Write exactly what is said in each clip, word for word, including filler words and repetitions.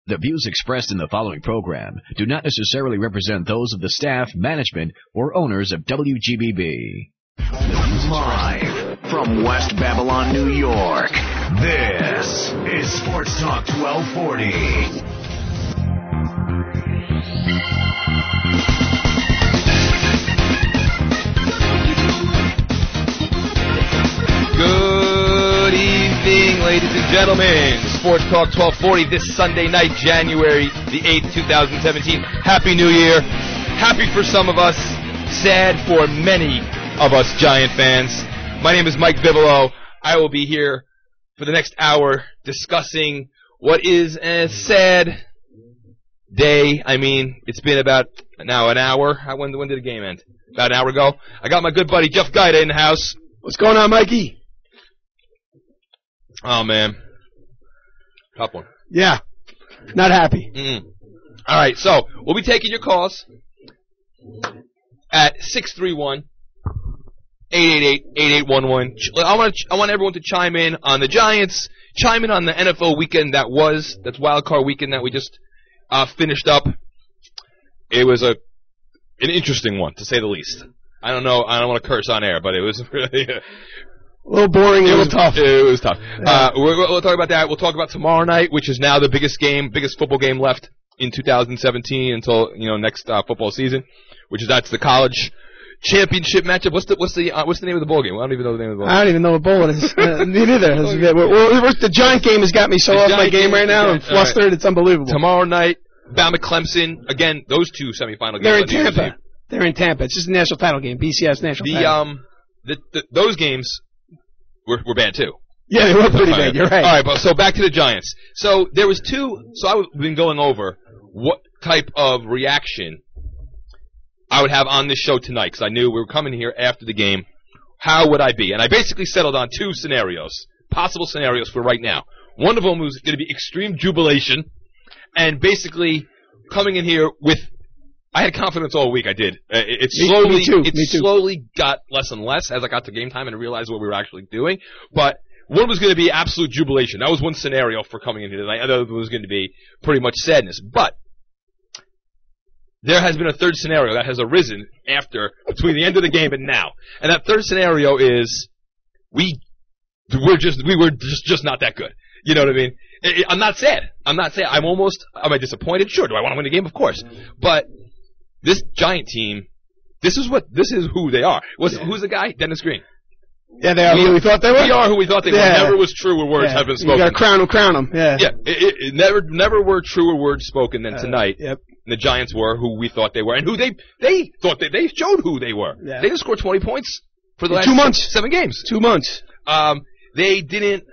The views expressed in the following program do not necessarily represent those of the staff, management, or owners of W G B B. Live from West Babylon, New York, this is Sports Talk twelve forty. Good evening, ladies and gentlemen. Sports Talk twelve forty this Sunday night, January the eighth, twenty seventeen. Happy New Year. Happy for some of us, sad for many of us Giant fans. My name is Mike Bibolo. I will be here for the next hour discussing what is a sad day. I mean, it's been about now an hour. How, when, when did the game end? About an hour ago. I got my good buddy Jeff Guida in the house. What's going on, Mikey? Oh, man. Tough one. Yeah. Not happy. Mm-mm. All right, so we'll be taking your calls at six three one, eight eight eight, eight eight one one. I want I want everyone to chime in on the Giants, chime in on the N F L weekend that was, that's wild card weekend that we just uh, finished up. It was a an interesting one, to say the least. I don't know, I don't want to curse on air, but it was really a little boring, a little tough. It was tough. Yeah. Uh, we'll, we'll talk about that. We'll talk about tomorrow night, which is now the biggest game, biggest football game left in two thousand seventeen until, you know, next uh, football season, which is that's the college championship matchup. What's the what's the uh, what's the name of the bowl game? I don't even know the name of the bowl game. I don't even know what bowl it is. uh, me neither. We're, we're, the Giant game has got me so the off my game, game right now. I'm flustered. Right. It's unbelievable. Tomorrow night, Bama Clemson. Again, those two semifinal games. They're in Tampa. They're in Tampa. It's just a national title game. B C S national the, title. Um, the, the, those games were, were bad too. Yeah, they were pretty bad. You're right. All right, but so back to the Giants. So there was two. So I've been going over what type of reaction I would have on this show tonight, because I knew we were coming here after the game. How would I be? And I basically settled on two scenarios, possible scenarios for right now. One of them was going to be extreme jubilation, and basically coming in here with, I had confidence all week. I did. It, it slowly, me, me too. it me too. slowly got less and less as I got to game time and realized what we were actually doing. But one was going to be absolute jubilation. That was one scenario for coming in here tonight. The other was going to be pretty much sadness. But there has been a third scenario that has arisen after, between the end of the game and now. And that third scenario is we we're just we were just, just not that good. You know what I mean? It, it, I'm not sad. I'm not sad. I'm almost, am I disappointed? Sure. Do I want to win the game? Of course. But this Giant team, this is what, this is who they are. What's, yeah. Who's the guy? Dennis Green. Yeah, they are we, who we thought they were. We are who we thought they yeah. were. Never was truer words yeah. have been spoken. You got to crown them, crown them. Yeah. Yeah. It, it, it never, never were truer words spoken than uh, tonight. Yep. And the Giants were who we thought they were, and who they they thought they they showed who they were. Yeah. They didn't score twenty points for the In last two months, seven games. Two months. Um, they didn't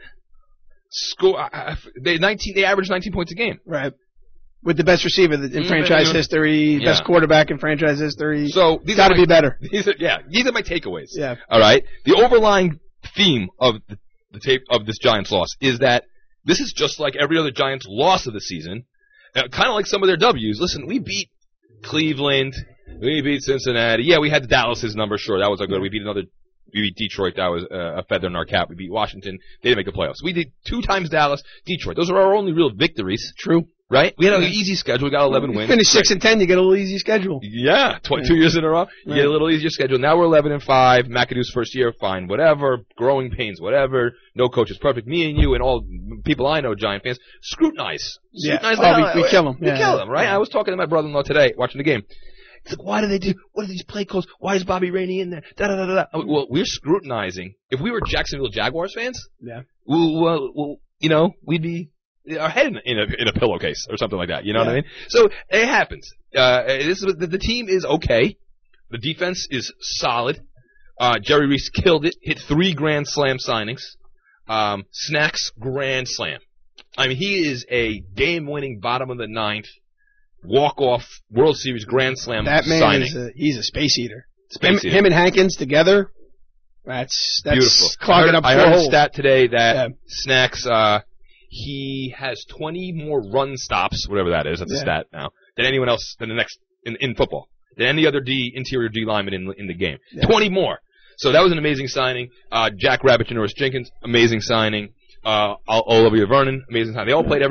score. Uh, they nineteen. They averaged nineteen points a game. Right. With the best receiver in mm-hmm. franchise history, yeah. best quarterback in franchise history. So these got to my, be better. These are, yeah, these are my takeaways. Yeah. All right. The overlying theme of the, the tape of this Giants loss is that this is just like every other Giants loss of the season, uh, kind of like some of their W's. Listen, we beat Cleveland, we beat Cincinnati. Yeah, we had the Dallas's number. Sure, that was a good. We beat another. We beat Detroit. That was uh, a feather in our cap. We beat Washington. They didn't make the playoffs. We did two times Dallas, Detroit. Those are our only real victories. True. Right? We had an easy schedule. We got eleven wins. Finish six and ten. You get a little easy schedule. Yeah, tw- two years in a row. You get a little easier schedule. Now we're eleven and five. McAdoo's first year, fine, whatever. Growing pains, whatever. No coach is perfect. Me and you and all people I know, Giant fans, scrutinize. Scrutinize. Yeah. Oh, we, we kill them. We yeah. kill them, right? I was talking to my brother-in-law today, watching the game. He's like, why do they do? What are these play calls? Why is Bobby Rainey in there? Da da da da. da. Well, we're scrutinizing. If we were Jacksonville Jaguars fans, yeah, well, well, well you know, we'd be. Our head in a, in a in a pillowcase or something like that. You know yeah. what I mean? So it happens. Uh, this is the, the team is okay. The defense is solid. Uh, Jerry Reese killed it. Hit three grand slam signings. Um, Snacks grand slam. I mean, he is a game-winning bottom of the ninth walk-off World Series grand slam that man signing. Is a, he's a space eater. Space him, eater. him and Hankins together. That's that's beautiful. clogging I heard, up. I heard a stat today that yeah. Snacks. Uh, He has twenty more run stops, whatever that is. That's yeah. a stat now, than anyone else than the next in, in football, than any other D interior D lineman in in the game. Yeah. Twenty more. So that was an amazing signing. Uh, Jack Rabbit, Janoris Jenkins, amazing signing. Uh, Olivia Vernon, amazing signing. They all played every game.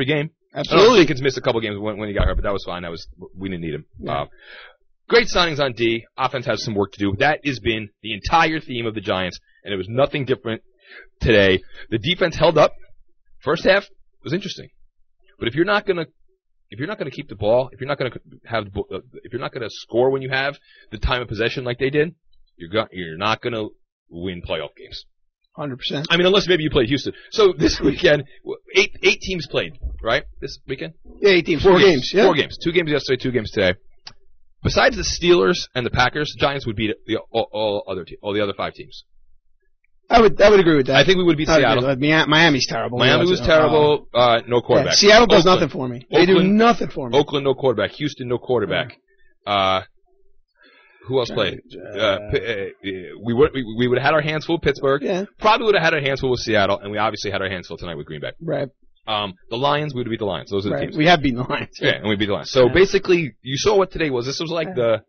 Absolutely. Jenkins missed a couple games when, when he got hurt, but that was fine. That was we didn't need him. Yeah. Uh, great signings on D. Offense has some work to do. That has been the entire theme of the Giants, and it was nothing different today. The defense held up. First half was interesting, but if you're not gonna if you're not gonna keep the ball, if you're not gonna have if you're not gonna score when you have the time of possession like they did, you're go, you're not gonna win playoff games. one hundred percent. I mean, unless maybe you played Houston. So this weekend, eight eight teams played, right? This weekend? Yeah, eight teams. Four, Four games. games. Yeah. Four games. Two games yesterday, two games today. Besides the Steelers and the Packers, the Giants would beat the, all, all other te- all the other five teams. I would I would agree with that. I think we would beat I would Seattle. agree with that. Miami's terrible. Miami was terrible. Uh, no quarterback. Yeah, Seattle does Oakland. nothing for me. They do Oakland- nothing for me. Oakland, no quarterback. Houston, no quarterback. Uh, who else played? Uh, P- uh, we would we, we would have had our hands full with Pittsburgh. Yeah. Probably would have had our hands full with Seattle, and we obviously had our hands full tonight with Green Bay. Right. Um, the Lions, we would have beat the Lions. Those are the Right. teams. We have beaten the Lions. Yeah, and we beat the Lions. So Yeah. basically, you saw what today was. This was like the,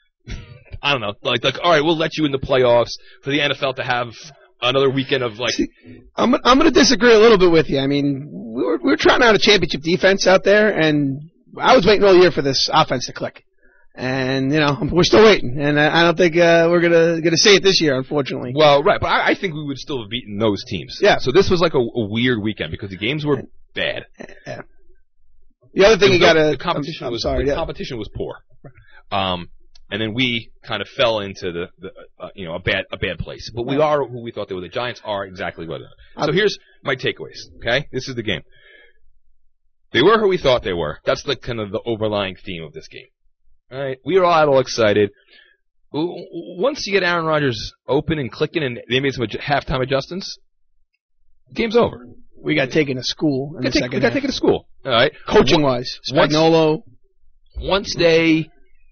I don't know, like, like, all right, we'll let you in the playoffs for the N F L to have another weekend of like. I'm I'm going to disagree a little bit with you. I mean, we were we were trying out a championship defense out there, and I was waiting all year for this offense to click. And you know, we're still waiting, and I, I don't think uh, we're gonna gonna see it this year, unfortunately. Well, right, but I, I think we would still have beaten those teams. Yeah. So this was like a, a weird weekend because the games were bad. Yeah. The other thing The- you got to the competition I'm, I'm was sorry, the yeah. competition was poor. Um, and then we kind of fell into the, the uh, you know a bad a bad place. But we are who we thought they were. The Giants are exactly what they are. So here's my takeaways. Okay, this is the game. They were who we thought they were. That's the kind of the overlying theme of this game. All right, we were all excited. Once you get Aaron Rodgers open and clicking, and they made some adj- halftime adjustments, game's over. We got taken to school in We the got, take, second we got half. taken to school. All right, Coaching wise, Once- Spagnuolo. Once they,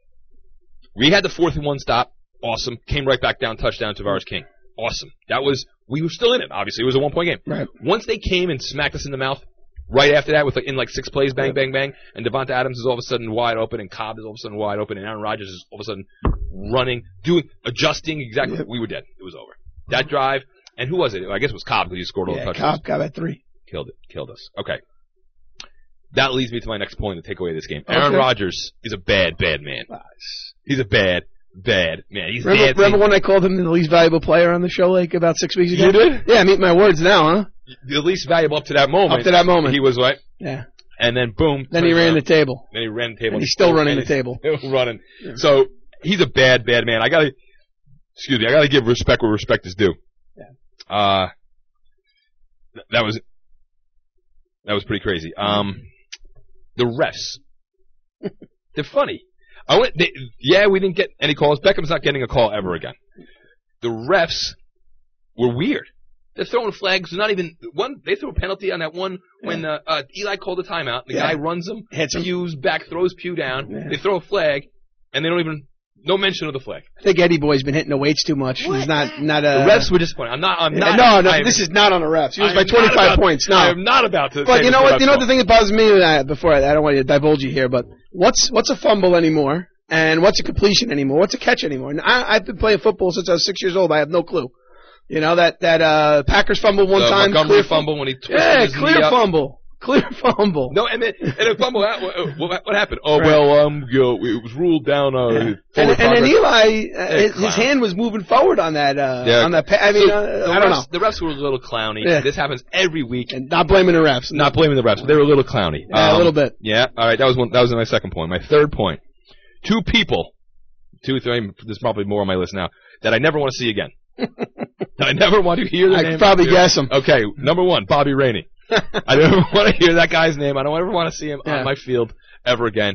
we had the fourth and one stop. Awesome. Came right back down, touchdown, Tavares King. Awesome. That was, we were still in it, obviously. It was a one point game. Right. Once they came and smacked us in the mouth, right after that, with like, in like six plays, bang, bang, bang, and Devonta Adams is all of a sudden wide open, and Cobb is all of a sudden wide open, and Aaron Rodgers is all of a sudden running, doing, adjusting exactly. Yep. We were dead. It was over. That drive, and who was it? I guess it was Cobb because he scored all Yeah, the touchdowns. Cobb got that three. Killed it. Killed us. Okay. That leads me to my next point to take away this game. Aaron Okay. Rodgers is a bad, bad man. He's a bad, bad man. He's Remember, dancing. remember when I called him the least valuable player on the show like about six weeks ago? You did? Yeah, meet my words now, huh? The least valuable up to that moment. Up to that moment. He was what? Yeah. And then boom. Then he turns ran around. the table. Then he ran the table. And he's still running and the table. he's Still running. So he's a bad, bad man. I gotta, excuse me, I gotta give respect where respect is due. Yeah. Uh, th- that was, that was pretty crazy. Um, the refs, they're funny. I went, they, yeah, we didn't get any calls. Beckham's not getting a call ever again. The refs were weird. They're throwing flags. They're not even one. They threw a penalty on that one when uh, uh, Eli called a timeout. The Yeah. guy runs him, Hits him. Pew's back, throws Pew down. Yeah. They throw a flag, and they don't even no mention of the flag. I think Eddie Boy's been hitting the weights too much. He's not not a. The refs were disappointed. I'm not. I'm Uh, not. no, no, I am- this is not on the refs. He was I by am not twenty-five about- points. No, I am not about to. but say you this know is what? You know what refs' the thing that bothers me uh, before I, I don't want to divulge you here, but what's what's a fumble anymore, and what's a completion anymore? What's a catch anymore? And I, I've been playing football since I was six years old. I have no clue. You know that that uh, Packers fumble one The time, Montgomery clear fumble when he twisted Yeah, his clear knee up. fumble, clear fumble. No, and then and a fumble. What, what, what happened? Oh Right. well, um, you know, it was ruled down. Uh, Yeah. forward And, and then progress. Eli, uh, Yeah, his, clown. his hand was moving forward on that. Uh, Yeah. on that. Pa- I mean, So, uh, the I don't refs, know. The refs were a little clowny. Yeah. This happens every week. And not blaming the refs. Not blaming the refs, but they were a little clowny. Yeah, a Um, little bit. Yeah. All right. That was one. That was my second point. My third point. Two people, two, three. There's probably more on my list now that I never want to see again. I never want to hear their I name. could probably guess him. Okay. Number one, Bobby Rainey. I never want to hear that guy's name. I don't ever want to see him Yeah. on my field ever again.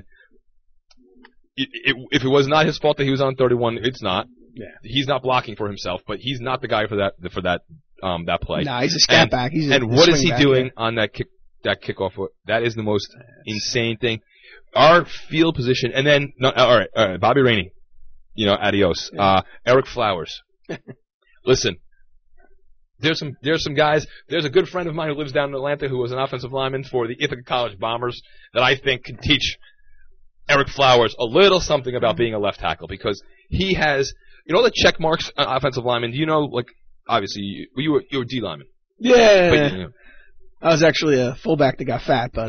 It, it, if it was not his fault that he was on thirty-one, it's not. Yeah. He's not blocking for himself, but he's not the guy for that for that um that play. Nah, he's a scat And- back. He's a, And a what is swing he back, doing yeah. on that kick that kickoff? That is the most insane thing. Our field position, and then no, all right, all right, Bobby Rainey, you know, adios. Yeah. Uh, Eric Flowers. Listen, there's some there's some guys. There's a good friend of mine who lives down in Atlanta who was an offensive lineman for the Ithaca College Bombers that I think can teach Eric Flowers a little something about being a left tackle because he has, you know, the check marks on offensive linemen. Do you know, like, obviously you, you were you were D lineman. Yeah. But, you know, I was actually a fullback that got fat, but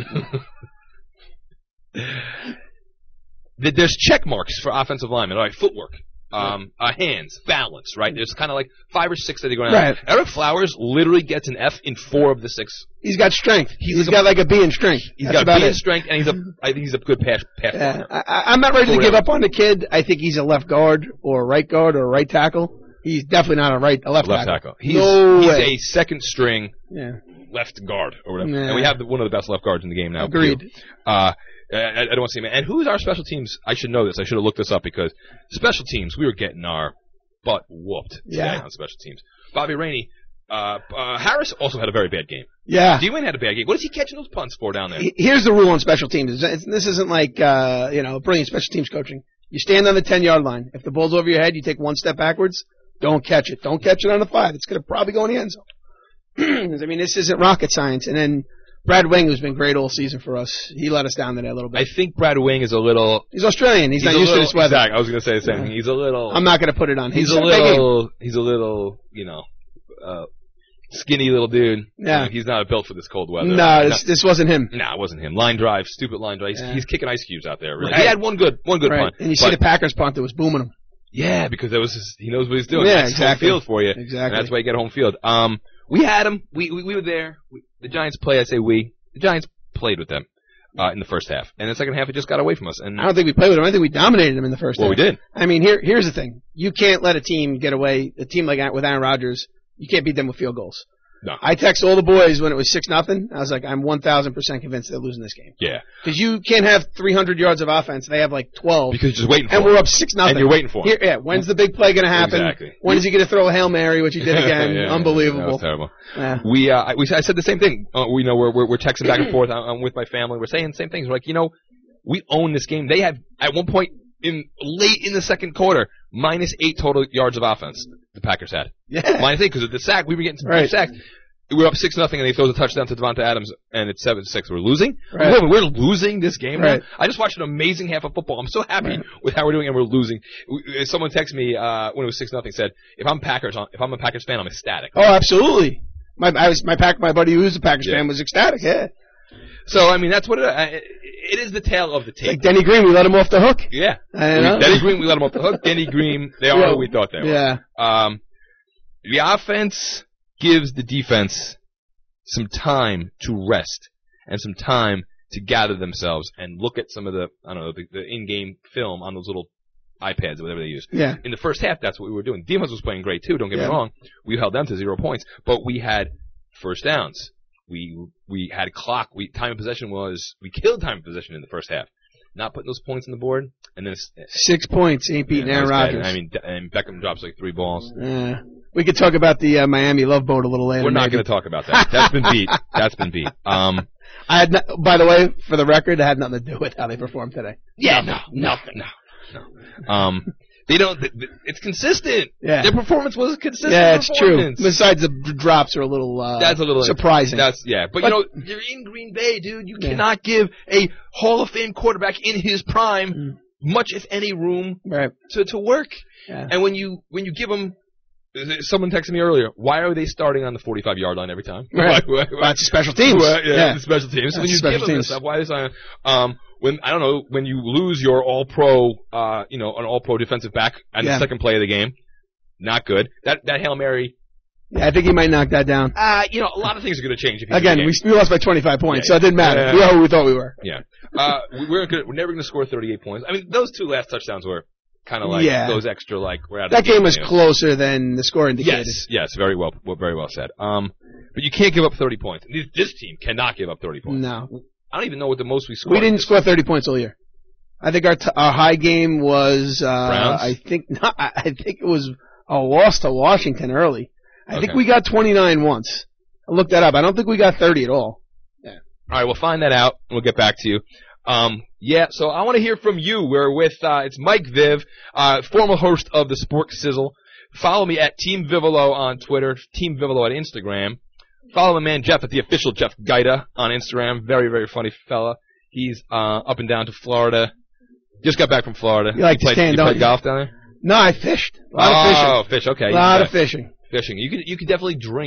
There's check marks for offensive linemen. All right, footwork, um, uh, hands, balance, right? There's kind of like five or six that they go down. Right. Eric Flowers literally gets an F in four of the six. he's got strength. He's he's like a- got like a B in strength. He's That's got about B in it. strength, and he's a, I think he's a good pass, pass Yeah, runner. I, I'm not ready to For give whatever. up on the kid. I think he's a left guard or a right guard or a right tackle. He's definitely not a right, a left, Left tackle. tackle. He's, no he's way. a second string Yeah. left guard or whatever. Nah. And we have the, one of the best left guards in the game now. Agreed. too. Uh, I, I don't want to say, man. And who's our special teams? I should know this. I should have looked this up because special teams, we were getting our butt whooped today Yeah. on special teams. Bobby Rainey, uh, uh, Harris also had a very bad game. Yeah. D-Wayne had a bad game. What is he catching those punts for down there? He- Here's the rule on special teams. It's, it's, this isn't like, uh, you know, brilliant special teams coaching. You stand on the ten-yard line. If the ball's over your head, you take one step backwards. Don't catch it. Don't catch it on the five. It's going to probably go in the end zone. I mean, this isn't rocket science. And then Brad Wing, who's been great all season for us, he let us down today a little bit. I think Brad Wing is a little. He's Australian. He's, He's not a used little, to this weather. Exactly. I was going to say the same thing. He's a little. I'm not going to put it on. He's, He's a a big- little. He's a little. You know, uh, skinny little dude. Yeah. You know, he's not built for this cold weather. No, this, this wasn't him. No, it wasn't him. Line drive, stupid line drive. He's, Yeah. he's kicking ice cubes out there. Really. Right. He had one good, one good Right. punt. And you see but- the Packers punt that was booming him. yeah, because that was his, he knows what he's doing. Yeah, that's exactly. home field for you. Exactly. And that's why you get home field. Um, we had him. We we, we were there. We, the Giants play. I say we. The Giants played with them uh, in the first half, and the second half it just got away from us. And I don't think we played with him. I think we dominated him in the first well, half. we did. I mean, here here's the thing. You can't let a team get away, a team like with Aaron Rodgers, you can't beat them with field goals. No. I text all the boys when it was six nothing. I was like, I'm one thousand percent convinced they're losing this game. Yeah, Because you can't have three hundred yards of offense. They have like twelve. because you're just waiting for and him. we're up six nothing. And you're waiting for him. Here, yeah, when's the big play going to happen? Exactly. When is he going to throw a Hail Mary, which he did again? Yeah, yeah, Unbelievable. That was terrible. Yeah. We, uh, I, we, I said the same thing. Uh, we know we're, we're we're texting back and forth. I'm, I'm with my family. We're saying the same things. We're like, you know, we own this game. They had at one point in late in the second quarter minus eight total yards of offense. The Packers had Yeah. minus eight because of the sack. We were getting some Right. big sacks. We were up six nothing, and they throw the touchdown to Devonta Adams, and it's seven six. We're losing. Right. We're, we're losing this game. Right. Now. I just watched an amazing half of football. I'm so happy Right. with how we're doing, and we're losing. We- Someone texted me uh, when it was six nothing. Said, "If I'm Packers, if I'm a Packers fan, I'm ecstatic." Oh, absolutely. My I was my pack my buddy who's a Packers Yeah. fan was ecstatic. Yeah. So I mean, that's what it, uh, it is. The tale of the tape. Like Denny Green, we let him off the hook. yeah. I know. Denny Green, we let him off the hook. Denny Green, they are Yeah. who we thought they were. Yeah. Um, the offense gives the defense some time to rest and some time to gather themselves and look at some of the, I don't know, the, the in-game film on those little iPads or whatever they use. Yeah. In the first half, that's what we were doing. Defense was playing great too, don't get Yeah. me wrong. We held them to zero points, but we had first downs. We we had clock. We time of possession was, we killed time of possession in the first half. Not putting those points on the board, and then it's, Six points ain't beating yeah, Aaron that was bad. Rodgers. I mean, and Beckham drops like three balls. Yeah. We could talk about the uh, Miami Love Boat a little later. We're not maybe. going to talk about that. That's been beat. That's been beat. Um, I had, no, by the way, for the record, that had nothing to do with how they performed today. yeah, no, nothing, no, no. Um, they don't. th- th- It's consistent. Yeah. Their performance was a consistent. Yeah, it's true. performance. Besides the d- drops are a little, uh, That's a little surprising. That's yeah, but, But- you know, you're in Green Bay, dude. You Yeah. cannot give a Hall of Fame quarterback in his prime Mm. much, if any, room right. to to work. Yeah. And when you when you give him, someone texted me earlier. Why are they starting on the forty-five yard line every time? Right. Why- why- Well, it's special teams. Well, yeah, yeah. the special teams. So when That's you special give them teams. this stuff, why is that? Um, when I don't know, when you lose your All-Pro, uh, you know, an All-Pro defensive back on Yeah. the second play of the game, not good. That that Hail Mary, Yeah, I think he might knock that down. uh, you know, a lot of things are going to change if you Again, win we, the game. we lost by twenty-five points, Yeah. so it didn't matter. Yeah. We are who we thought we were. Yeah, uh, we- we're gonna, we're never going to score thirty-eight points. I mean, those two last touchdowns were kind of like Yeah. those extra, like we're out of That the game was you know. closer than the score indicated. Yes, yes, very well, well, very well said. Um, but you can't give up thirty points. This, this team cannot give up thirty points. No. I don't even know what the most we scored. We didn't score thirty points all year. I think our t- our high game was uh Browns? I think not, I I think it was a loss to Washington early. I think Okay. we got twenty-nine once. I looked that up. I don't think we got thirty at all. All right, we'll find that out, and we'll get back to you. Um, yeah, so I want to hear from you. We're with, uh, it's Mike Viv, uh, former host of the Sport Sizzle. Follow me at Team Vivolo on Twitter, Team Vivolo at Instagram. Follow my man Jeff at the official Jeff Gaida on Instagram. Very, very funny fella. He's uh, up and down to Florida. Just got back from Florida. You like to played, stand, you don't played you? golf down there? No, I fished. A lot of oh, fish, okay. fishing. A lot Yeah, of fishing. fishing. You could you could definitely drink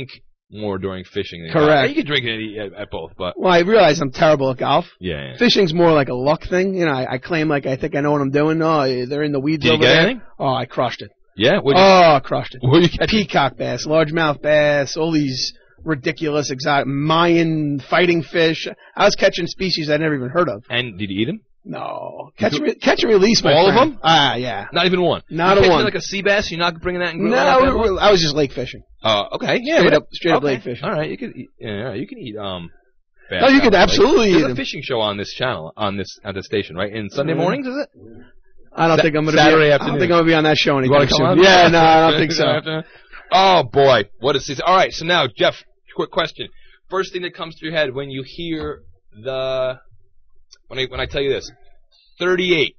more during fishing than Correct. golf. You can drink it at, at both, but Well, I realize I'm terrible at golf. yeah. yeah. Fishing's more like a luck thing. You know, I, I claim like I think I know what I'm doing. Oh, they're in the weeds Did you over get there. anything? Oh, I crushed it. Yeah. What Oh, I crushed it. you catch? Peacock bass, largemouth bass, all these ridiculous exotic Mayan fighting fish. I was catching species I'd never even heard of. And did you eat them? No, catch and, re- catch and release, my All of friend. them? Ah, yeah. Not even one. Not you a catching one. Like a sea bass, you're not bringing that and grilling No, that bad we- boy? I was just lake fishing. Uh, okay, yeah, Straight but- up- straight up okay. lake fishing. All right, you can eat. Yeah, you can eat. Um, bass No, you out could of the lake. absolutely eat There's a them. fishing show on this channel, on this at the station, right? In Sunday Mhm. mornings, is it? I don't Sa- think I'm going to Saturday be. I afternoon. don't think I'm going to be on that show You anytime want to come soon. on? Yeah, no, I don't think so. Oh boy, what a season! All right, so now Jeff, quick question. First thing that comes to your head when you hear the when I when I tell you this, thirty-eight.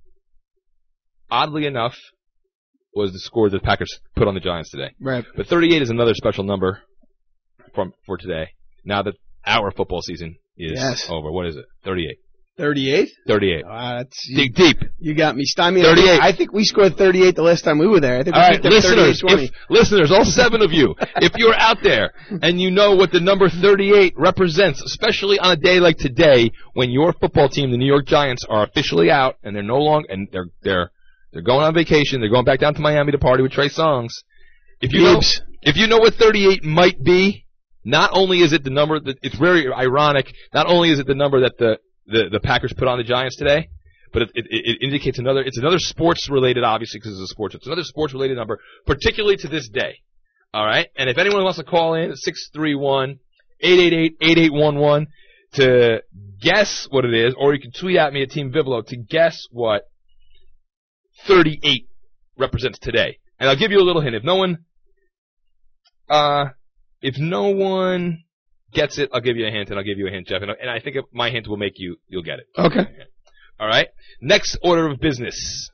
Oddly enough, was the score that the Packers put on the Giants today. Right. But thirty-eight is another special number from for today. Now that our football season is Yes. over, what is it? thirty-eight. thirty-eight? thirty-eight. Ah, that's, you, Dig deep. you got me stymied. thirty-eight. I think we scored thirty-eight the last time we were there. I think we All right, beat them listeners, thirty-eight twenty. if, listeners, all seven of you, if you're out there and you know what the number thirty-eight represents, especially on a day like today when your football team, the New York Giants, are officially out and they're no longer and they're they're they're going on vacation, they're going back down to Miami to party with Trey Songz. If you know, Beeps. if you know what thirty-eight might be, not only is it the number that it's very ironic, not only is it the number that the the, the Packers put on the Giants today, but it, it, it indicates another, it's another sports related, obviously, because it's a sports, it's another sports related number, particularly to this day. All right? And if anyone wants to call in, six three one, eight eight eight, eight eight one one to guess what it is, or you can tweet at me at Team Vivolo to guess what thirty-eight represents today. And I'll give you a little hint. If no one, uh, if no one gets it, I'll give you a hint, and I'll give you a hint, Jeff. And, and I think if my hint will make you, you'll get it. Okay. All right. Next order of business,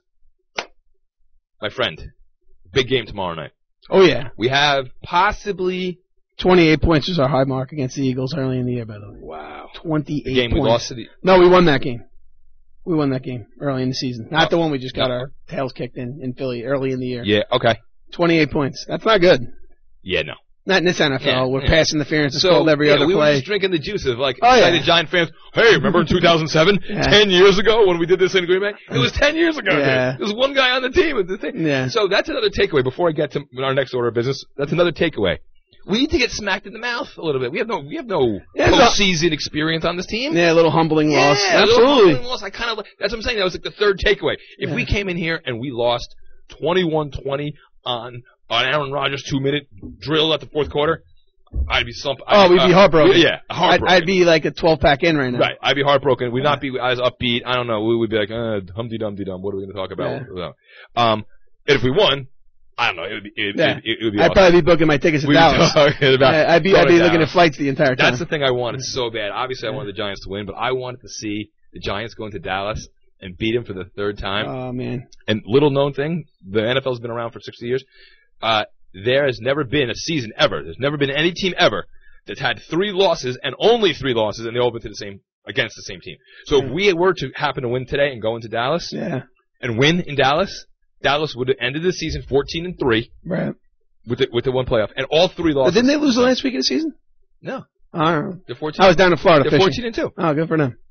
my friend. Big game tomorrow night. Oh, yeah. We have possibly twenty-eight points was our high mark against the Eagles early in the year, by the way. wow twenty-eight the game points. we lost to the. No, we won that game. We won that game early in the season. Not Oh. the one we just got No. our tails kicked in in Philly early in the year. Yeah. Okay. twenty-eight points. That's not good. Yeah. No. Not in this N F L. Yeah, where yeah. pass interference is So called every yeah, other we were play. just drinking the juice of like Oh, excited yeah. Giant fans. Hey, remember in two thousand seven, Yeah. ten years ago when we did this in Green Bay? It was ten years ago. Yeah. Dude. There was one guy on the team. At the thing. Yeah. So that's another takeaway. Before I get to our next order of business, that's another takeaway. We need to get smacked in the mouth a little bit. We have no, we have no Yeah, so- postseason experience on this team. Yeah, a little humbling loss. Yeah, a little Absolutely. humbling loss. I kind of that's what I'm saying. That was like the third takeaway. If Yeah. we came in here and we lost twenty-one twenty on on Aaron Rodgers two minute drill at the fourth quarter, I'd be something. Oh, we'd be heartbroken. Yeah, I'd, heartbroken. I'd be like a twelve pack in right now. right. I'd be heartbroken. We'd not be as upbeat. I don't know. We would be like, uh, humpty dumpty dum. What are we going to talk about? Um, and if we won, I don't know. It would be. It, Yeah. it, it would be. I'd awesome. probably be booking my tickets to We'd be Dallas. talking about Yeah, I'd be, going I'd be to looking Dallas. at flights the entire time. That's the thing I wanted so bad. Obviously, I wanted the Giants to win, but I wanted to see the Giants go into Dallas and beat them for the third time. Oh, man. And little known thing, the N F L's been around for sixty years. Uh, there has never been a season ever. There's never been any team ever that's had three losses and only three losses, and they all been to the same against the same team. So if we were to happen to win today and go into Dallas Yeah. and win in Dallas, Dallas would have ended the season fourteen and three Right. with the, with the one playoff, and all three But losses. didn't they lose the last week of the season? No, I don't know. they're fourteen. I was down in Florida They're fishing. fourteen and two, Oh, good for them.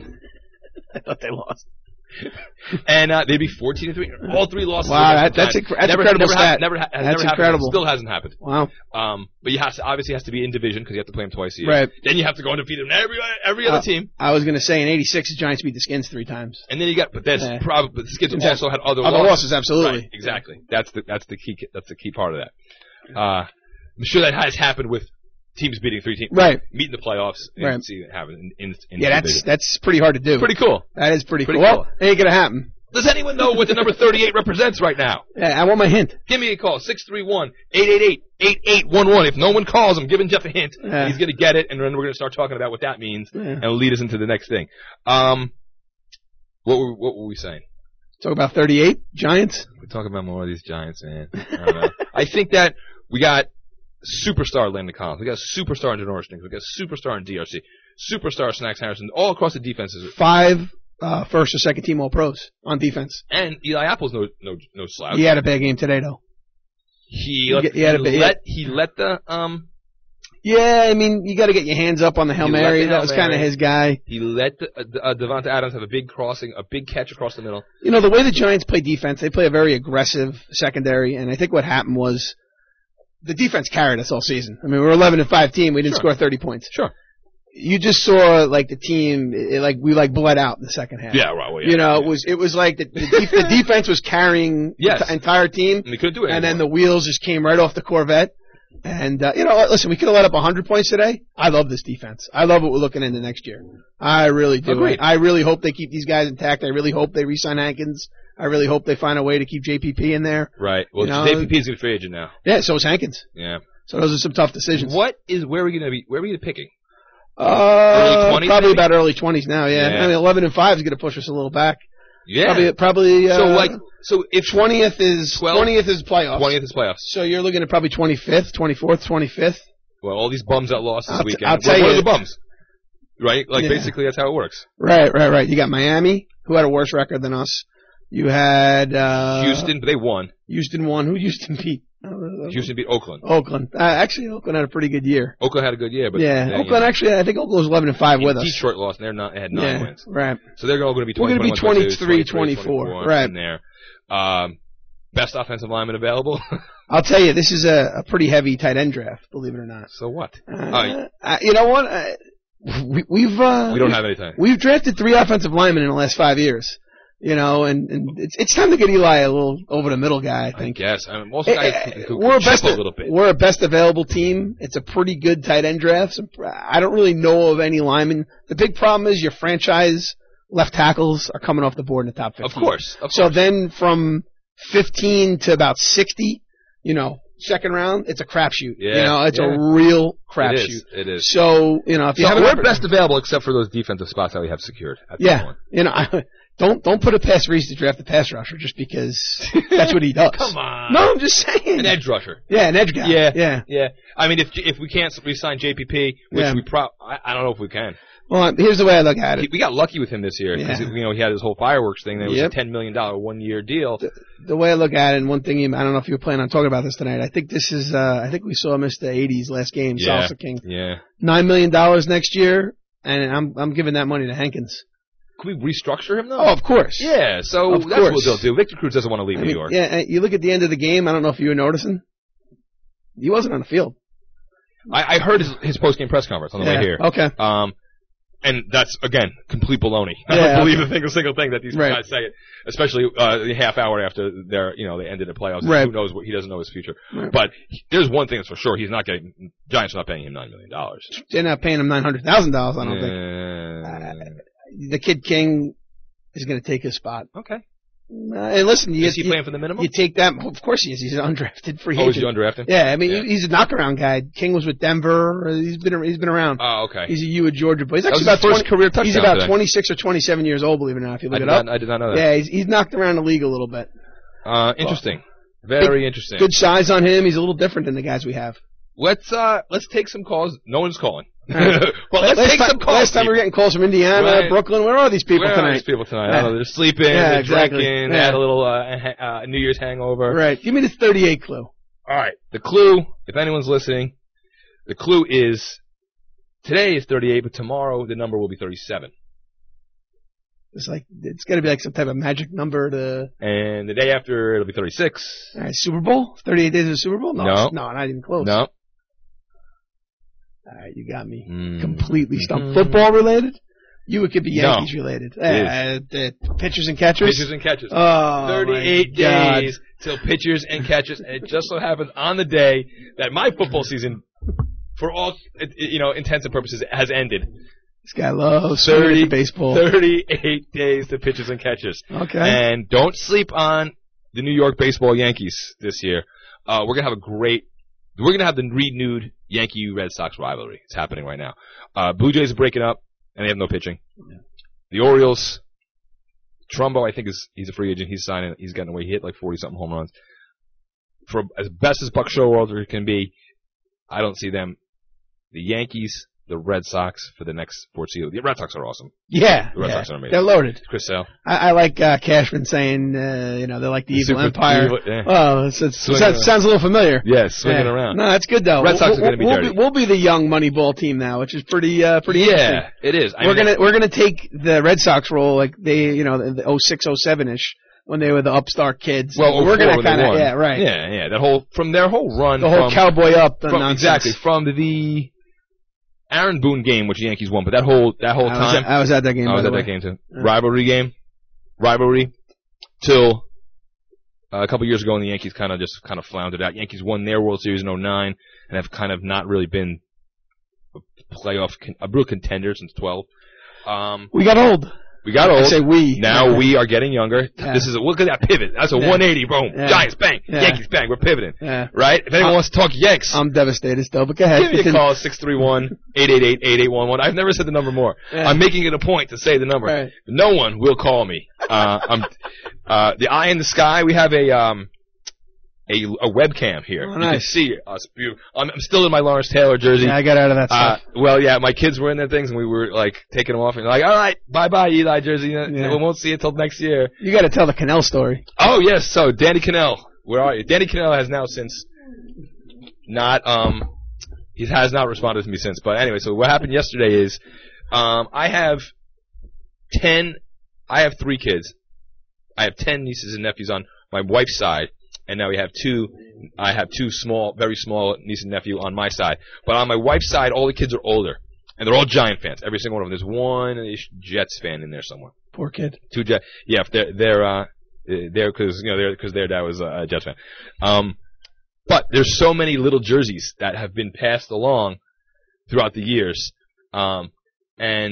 I thought they lost. and uh, they'd be fourteen and three. All three losses. Wow, against that- the that's Giants. inc- that's never, incredible never stat. hap- never ha- has That's never happened. incredible. Still hasn't happened. Wow. Um, but you have to obviously has to be in division because you have to play them twice a year. Right. Then you have to go undefeated in every every other Uh, team, I was going to say in eighty-six, the Giants beat the Skins three times. and then you got. But that's Yeah. probably. But the Skins Yeah. also had other Other losses. losses, absolutely. Right, exactly. That's the that's the key that's the key part of that. Uh, I'm sure that has happened with teams beating three teams, Right. meeting the playoffs, and Right. seeing it happen in, in, in Yeah, that's division. that's pretty hard to do. pretty cool. That is pretty, Pretty cool. cool. Well, it ain't going to happen. Does anyone know what the number thirty-eight represents right now? Yeah, I want my hint. Give me a call, six three one, eight eight eight, eight eight one one. If no one calls, I'm giving Jeff a hint. Yeah. He's going to get it, and then we're going to start talking about what that means, Yeah. and it'll lead us into the next thing. Um, what were, what were we saying? Talk about thirty-eight Giants. We're talking about more of these Giants, man. I don't know. I think that we got superstar Landon Collins. We got superstar in Janoris Jenkins. We got superstar in D R C. Superstar Snacks Harrison. All across the defenses. Five uh, first or second team All Pros on defense. And Eli Apple's no no no slouch. He had a bad game today, though. He, He- he had a he bit- let he let the um Yeah, I mean, you got to get your hands up on the Hail He let Mary. the That Hail was kind of Mary. his guy. He let the, uh, uh, Devonta Adams have a big crossing, a big catch across the middle. You know, the way the Giants play defense, they play a very aggressive secondary, and I think what happened was the defense carried us all season. I mean, we were eleven and five team. We didn't Sure. score thirty points. Sure. You just saw like the team, it, like we like bled out in the second half. Yeah, right. Well, yeah, You know, yeah. it was it was like the the, def- the defense was carrying Yes. the t- entire team, And they couldn't do it and then anymore. the wheels just came right off the Corvette. And uh, you know, listen, we could have let up one hundred points today. I love this defense. I love what we're looking into next year. I really do. Agreed. I really hope they keep these guys intact. I really hope they re-sign Hankins. I really hope they find a way to keep J P P in there. Right. Well, You know, J P P is a free agent now. Yeah, so is Hankins. Yeah. So those are some tough decisions. What is, where are we going to be, where are we picking? Uh, Early twenties, probably maybe? about early twenties now. Yeah. Yeah. I mean, eleven and five is going to push us a little back. Yeah. Probably, probably. Uh, so, like, so if twentieth is twelve twentieth is playoffs. twentieth is playoffs. So you're looking at probably twenty-fifth, twenty-fourth, twenty-fifth. Well, all these bums that lost this I'll t- weekend. I'll What- tell what are you- the bums? Right? Like, Yeah. basically, that's how it works. Right, right, right. You got Miami, who had a worse record than us. You had uh, Houston, but they won. Houston won. Who Houston beat? Uh, Houston beat Oakland. Oakland. Uh, actually, Oakland had a pretty good year. Oakland had a good year, but yeah, they, Oakland you know, actually. I think Oakland was eleven and five with us. Detroit lost, and they're not. They had nine Yeah, wins, right. so they're all going to be We're twenty, gonna be twenty-one, twenty-three, twenty-two, twenty-four, twenty-four right. in there. Um, best offensive lineman available. I'll tell you, this is a, a pretty heavy tight end draft. Believe it or not. So what? Uh, Oh, uh, you know what? Uh, we, we've uh, we don't have any time. We've drafted three offensive linemen in the last five years. You know, and, and it's it's time to get Eli a little over the middle guy. I I think. guess. I mean, most guys Eh, who, who we're a chip best a little bit. we're a best available team. It's a pretty good tight end draft. So I don't really know of any linemen. The big problem is your franchise left tackles are coming off the board in the top fifteen. Of course. Of So course. then from fifteen to about sixty, you know, second round, it's a crapshoot. Yeah, You know, it's yeah. a real it crapshoot. is. It is. So you know, if you So have an we're oppor- best available except for those defensive spots that we have secured. At this yeah, point. you know, I, don't don't put it past Reese to draft the pass rusher just because that's what he does. Come on. No, I'm just saying. An edge rusher. Yeah, an edge guy. Yeah. yeah. Yeah. I mean, if if we can't re-sign J P P, which Yeah. we pro, I, I don't know if we can. Well, here's the way I look at it. He- we got lucky with him this year because Yeah. you know he had his whole fireworks thing. There was Yep. a ten million dollar one year deal. The way I look at it, and one thing you, I don't know if you were planning on talking about this tonight. I think this is. Uh, I think we saw Mister eighties last game, Yeah. Salsa King. Yeah. Nine million dollars next year, and I'm I'm giving that money to Hankins. Can we restructure him though? Oh, of course. Yeah. So Of that's course. what they'll do. Victor Cruz doesn't want to leave I New mean, York. yeah. uh, You look at the end of the game. I don't know if you were noticing. He wasn't on the field. I, I heard his, his post game press conference on the yeah. way here. Okay. Um, and that's again complete baloney. I Yeah, don't believe okay. a single single thing that these Right. guys say it, especially uh, a half hour after they're you know they ended the playoffs. Right. Who knows what he doesn't know his future. Right. But he- there's one thing that's for sure: he's not getting Giants are not paying him nine million dollars. They're not paying him nine hundred thousand dollars. I don't think. The kid King is going to take his spot. Okay. Uh, and listen, you, Is he you, playing for the minimum? you take that. Of course he is. He's an undrafted free Oh, is agent. he undrafted? Yeah, I mean Yeah. he's a knockaround guy. King was with Denver. He's been he's been around. Oh, okay. He's a U of Georgia boy. He's That was actually his about first twenty, career touchdown He's about today. twenty-six or twenty-seven years old. Believe it or not, if you I look did, it up. not, I did not know that. Yeah, he's he's knocked around the league a little bit. Uh, interesting. Very interesting. Good size on him. He's a little different than the guys we have. Let's uh, let's take some calls. No one's calling. Right. But let's last take time, some calls. Last time we were people. getting calls from Indiana, Right. Brooklyn. Where are these people Where are tonight? these people tonight? I Yeah. don't know. They're sleeping. Yeah, they're exactly. drinking. They Yeah. had a little uh, ha- uh, New Year's hangover. Right. Give me the thirty-eight clue. All right. The clue, if anyone's listening, the clue is today is thirty-eight, but tomorrow the number will be thirty-seven. It's like it's got to be like some type of magic number to. And the day after it'll be thirty-six. All right, Super Bowl. Thirty-eight days of the Super Bowl. No, No. no, not even close. No. All right, you got me Mm. completely stumped. Mhm. Football related? You it could be No. Yankees related. Uh, the pitchers and catchers. Pitchers and catches. Oh, thirty-eight my God. days till pitchers and catches. And it just so happens on the day that my football season, for all you know intents and purposes, has ended. This guy loves thirty baseball. thirty-eight days to pitchers and catches. Okay. And don't sleep on the New York baseball Yankees this year. Uh, we're gonna have a great. We're gonna have the renewed Yankee Red Sox rivalry. It's happening right now. Uh, Blue Jays are breaking up, and they have no pitching. The Orioles, Trumbo, I think is he's a free agent. He's signing. He's getting away. He hit like forty something home runs. For as best as Buck Showalter can be, I don't see them. The Yankees, the Red Sox for the next foreseeable. The Red Sox are awesome. Yeah, The Red yeah. Sox are amazing. They're loaded. Chris Sale. I, I like uh, Cashman saying, uh, you know, they're like the, The evil super empire. evil- yeah. Oh, it's, it's, Swinging sounds, around. sounds a little familiar. Yeah, swinging Yeah. around. No, that's good though. Red Sox we'll, are gonna be we'll, dirty. Be, we'll be the young Moneyball team now, which is pretty, uh, pretty interesting. Yeah, it is. I we're mean, gonna we're gonna take the Red Sox role like they, you know, the oh six oh seven ish when they were the upstart kids. Well, we're gonna kind of yeah, right. Yeah, yeah. That whole from their whole run, The whole from, cowboy up the from, nonsense. exactly from the Aaron Boone game, which the Yankees won, but that whole that whole I was, time, at, I was at that game. I by was the at way. that game too. Yeah. Rivalry game, rivalry, till uh, a couple years ago, when the Yankees kind of just kind of floundered out. Yankees won their World Series in oh nine and have kind of not really been a playoff con- a real contender since twelve. Um, We got old. we got old. I say we. Now we are getting younger. Yeah. This is a, look at that pivot. That's a Yeah. one eighty. Boom. Yeah. Giants bang. Yeah. Yankees bang. We're pivoting. Yeah. Right? If anyone I'm- wants to talk Yanks, I'm devastated still, but go ahead. give me a Continue. call, six three one, eight eight eight, eight eight one one. I've never said the number more. Yeah. I'm making it a point to say the number. Right. No one will call me. Uh, I'm, uh, the eye in the sky, we have a, um, a, a webcam here. Oh, You can nice. see us. You- I'm, I'm still in my Lawrence Taylor jersey. Yeah, I got out of that Uh, stuff. well, yeah, my kids were in their things, and we were like taking them off, and like, all right, bye bye, Eli jersey. Yeah. We won't see you until next year. You got to tell the Cannell story. Oh yes, so Danny Cannell, where are you? Danny Cannell has now since not um he has not responded to me since. But anyway, so what happened yesterday is um I have ten I have three kids. I have ten nieces and nephews on my wife's side, and now we have two I have two small very small niece and nephew on my side. But on my wife's side, all the kids are older. And they're all Giant fans, every single one of them. There's one Jets fan in there somewhere. Poor kid. Two Jet, yeah, if they're they're uh they're because you know they're because their dad was a Jets fan. Um, but there's so many little jerseys that have been passed along throughout the years, um, and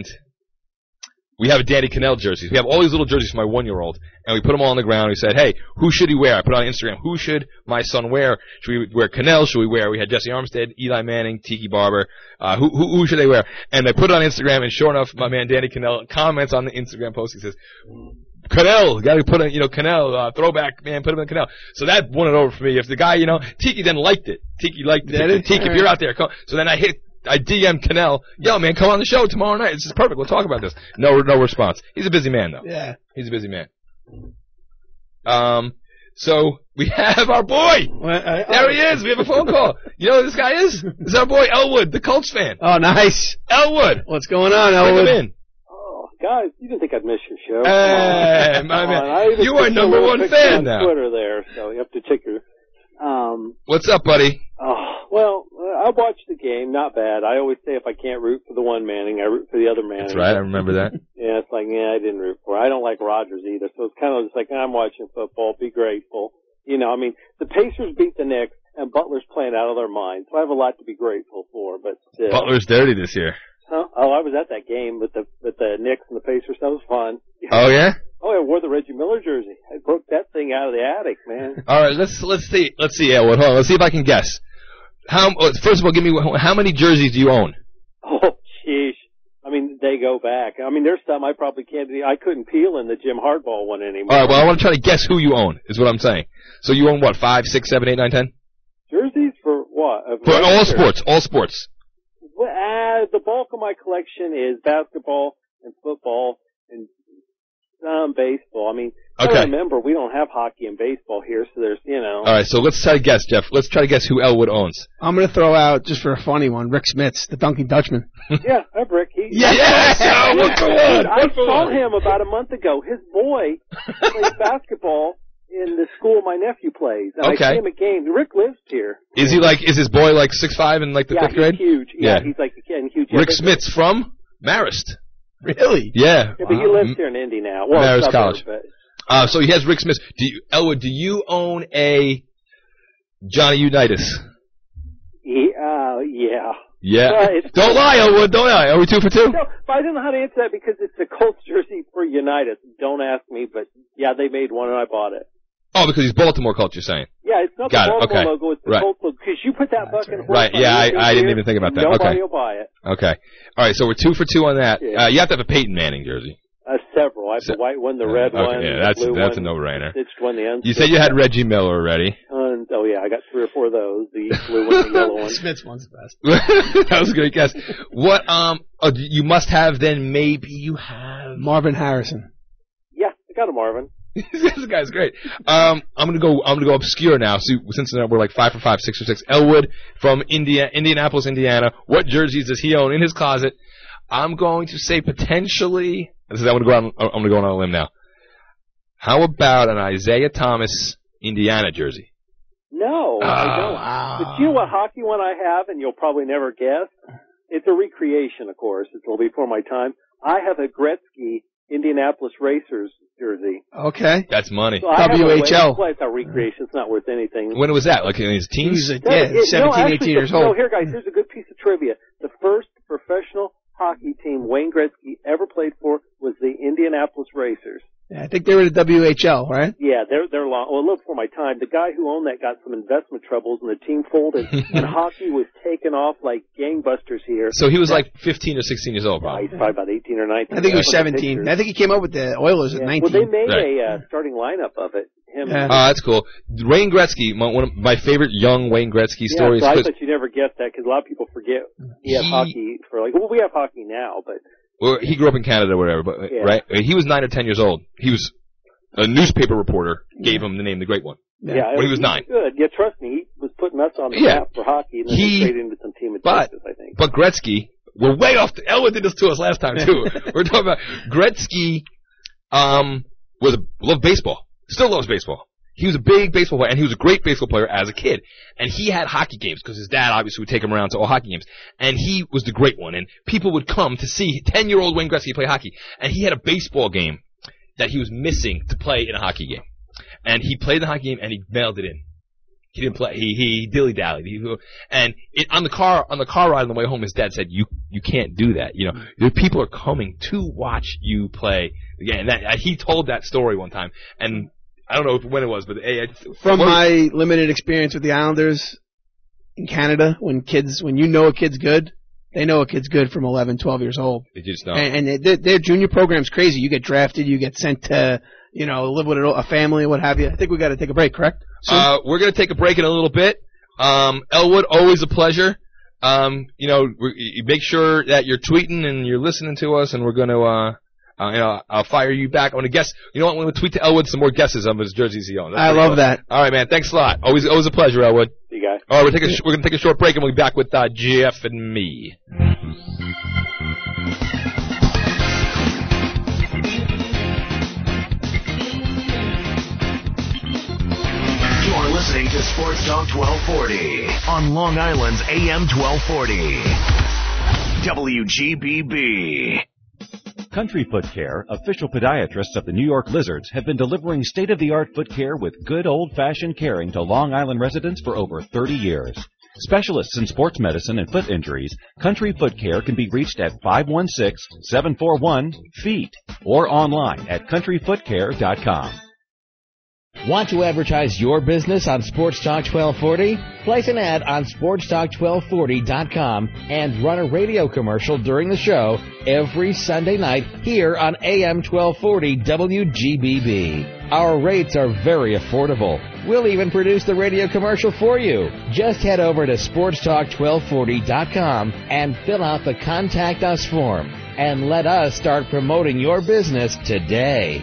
we have a Danny Cannell jersey. We have all these little jerseys for my one-year-old, and we put them all on the ground. We said, hey, who should he wear? I put it on Instagram. Who should my son wear? Should we wear Cannell? Should we wear? We had Jesse Armstead, Eli Manning, Tiki Barber. Uh, who, who, who should they wear? And I put it on Instagram, and sure enough, my man Danny Cannell comments on the Instagram post. He says, Cannell, got to put in, you know, Cannell, uh, throwback, man, put him in Cannell. So that won it over for me. If the guy, you know, Tiki then liked it. Tiki liked it. Did it? Tiki, if you're out there, come. So then I hit, I D M Cannell, yo man, come on the show tomorrow night. This is perfect. We'll talk about this. No, no response. He's a busy man though. Yeah. He's a busy man. Um, so we have our boy. Well, I, There he is. We have a phone call. You know who this guy is? This is our boy Elwood, the Colts fan. Oh, nice. Elwood, What's going on, bring him Elwood? in. Oh, guys, you didn't think I'd miss your show? Hey, Come my on. man. I even You put are your number little one picture fan on now. Twitter there, so you have to check your. Um. What's up, buddy? Oh, well, uh, I watched the game. Not bad. I always say if I can't root for the one Manning, I root for the other Manning. That's right. I remember that. Yeah, it's like, yeah, I didn't root for. I don't like Rodgers either, so it's kind of just like I'm watching football. Be grateful. You know, I mean, the Pacers beat the Knicks, and Butler's playing out of their mind, so I have a lot to be grateful for. But still. Butler's dirty this year. Huh? Oh, I was at that game with the with the Knicks and the Pacers. That was fun. Oh yeah. Oh, I wore the Reggie Miller jersey. I broke that thing out of the attic, man. All right. Let's let's see. Let's see, Elwood. Hold on. Let's see if I can guess. How? uh, First of all, give me how many jerseys do you own? Oh, sheesh. I mean, they go back. I mean, there's some I probably can't. I couldn't peel in the Jim Harbaugh one anymore. All right. Well, I want to try to guess who you own. Is what I'm saying. So you own what? Five, six, seven, eight, nine, ten? Jerseys for what? Uh, For all Rangers. sports. All sports. Well, uh, the bulk of my collection is basketball and football and some baseball. I mean, I Okay. remember we don't have hockey and baseball here, so there's, you know. All right. So let's try to guess, Jeff. Let's try to guess who Elwood owns. I'm going to throw out, just for a funny one, Rick Smits, the Dunking Dutchman. Yeah, I have Rick. He, Yes! Oh, one for one. Dude, I One for saw one. him about a month ago. His boy plays basketball in the school my nephew plays. And Okay. I see him at games. Rick lives here. Is he like? Is his boy like six five in like the yeah, fifth he's grade? huge. Yeah, Yeah. he's like and huge. Rick yeah, but- Smits from Marist. Really? Yeah. Yeah, but he lives here in Indy now. Well, Marist suburb, College. But, Uh, so he has Rick Smits. Do you, Elwood? Do you own a Johnny Unitas? he, uh, yeah. Yeah. Uh, it's- Don't lie, Elwood. Don't lie. Are we two for two? No, but I don't know how to answer that because it's a Colts jersey for United. Don't ask me, but yeah, they made one and I bought it. Oh, because he's Baltimore Colts. You're saying? Yeah, it's not Got the it, Baltimore okay. logo, it's the Right. Colts logo. Because you put that fucking horse Right, on yeah, your I- I didn't jersey, even think about that. Nobody Okay. will buy it. Okay. All right. So we're two for two on that. Yeah. Uh, you have to have a Peyton Manning jersey. Uh, several. I have Se- the white one, the red okay, one, yeah, the that's blue that's one, a no-brainer. the stitched one, the unstitched You said you had Reggie Miller already. one. Oh yeah, I got three or four of those. Astros, the blue one and the yellow one. Smith's one's the best. That was a great guess. What, um, oh, you must have then, maybe you have... Marvin Harrison. Yeah, I got a Marvin. This guy's great. Um, I'm gonna go. I'm gonna go obscure now. See, since we're like five for five, six for six. Elwood from India, Indianapolis, Indiana. What jerseys does he own in his closet? I'm going to say potentially. This is. I'm gonna go on. I'm gonna go on a limb now. How about an Isaiah Thomas Indiana jersey? No, uh, I don't. wow. But you know what hockey one I have, and you'll probably never guess? It's a recreation, of course. It's a little before my time. I have a Gretzky Indianapolis Racers jersey. Okay. That's money. So I W H L. Have a, well, it's not recreation. It's not worth anything. When was that? Like in his teens? He was a, No, yeah, it- seventeen, no, actually, eighteen years no, old. here, guys, here's a good piece of trivia. The first professional hockey team Wayne Gretzky ever played for was the Indianapolis Racers. Yeah, I think they were the W H L, right? Yeah, they're they're long. Well, look, for my time, the guy who owned that got some investment troubles, and the team folded, and hockey was taken off like gangbusters here. So he was like fifteen or sixteen years old, Uh, probably. he's probably about eighteen or nineteen. I think he was That's what the seventeen. pictures. I think he came up with the Oilers at Yeah. nineteen. Well, they made Right. a uh, starting lineup of it. Him. Yeah. Oh, that's cool. Wayne Gretzky, my, one of my favorite young Wayne Gretzky Yeah, stories. so I 'cause bet you never guessed that because a lot of people forget he had He- hockey for like. Well, we have hockey now, but well, he grew up in Canada or whatever, but Yeah. right? He was nine or ten years old. He was a newspaper reporter gave him the name The Great One. yeah, When he was nine. Good. Yeah, trust me, he was putting us on the Yeah. map for hockey, and then He- he traded into some team in but- Texas, I think. But Gretzky, we're way off. The, Elwood did this to us last time too. We're talking about Gretzky. Um, was a, loved baseball. Still loves baseball. He was a big baseball player, and he was a great baseball player as a kid. And he had hockey games because his dad obviously would take him around to all hockey games. And he was the great one. And people would come to see ten-year-old Wayne Gretzky play hockey. And he had a baseball game that he was missing to play in a hockey game. And he played the hockey game and he mailed it in. He didn't play. He he dilly dallied. He, and it, on the car on the car ride on the way home, his dad said, "You you can't do that. You know, the people are coming to watch you play the game." And that, he told that story one time, and I don't know if, when it was, but hey, From what- my limited experience with the Islanders in Canada, when kids, when you know a kid's good, they know a kid's good from eleven, twelve years old. they just know. And, and it, their, their junior program's crazy. You get drafted, you get sent to, you know, live with a family, what have you. I think we got to take a break, correct? Soon? Uh, we're going to take a break in a little bit. Um, Elwood, always a pleasure. Um, you know, we, you make sure that you're tweeting and you're listening to us, and we're going to, uh, uh, you know, I'll fire you back. I'm going to guess. You know what? I'm going to tweet to Elwood some more guesses of his jerseys he owns. That's I pretty love cool. that. All right, man. Thanks a lot. Always, always a pleasure, Elwood. See you guys. All right, we're, taking a sh- we're going to take a short break, and we'll be back with uh, Jeff and me. You're listening to Sports Talk twelve forty on Long Island's A M twelve forty. W G B B. Country Foot Care, official podiatrists of the New York Lizards, have been delivering state-of-the-art foot care with good old-fashioned caring to Long Island residents for over thirty years. Specialists in sports medicine and foot injuries, Country Foot Care can be reached at five one six, seven four one, F E E T or online at country foot care dot com. Want to advertise your business on Sports Talk twelve forty? Place an ad on sports talk twelve forty dot com and run a radio commercial during the show every Sunday night here on A M twelve forty W G B B. Our rates are very affordable. We'll even produce the radio commercial for you. Just head over to sports talk twelve forty dot com and fill out the Contact Us form and let us start promoting your business today.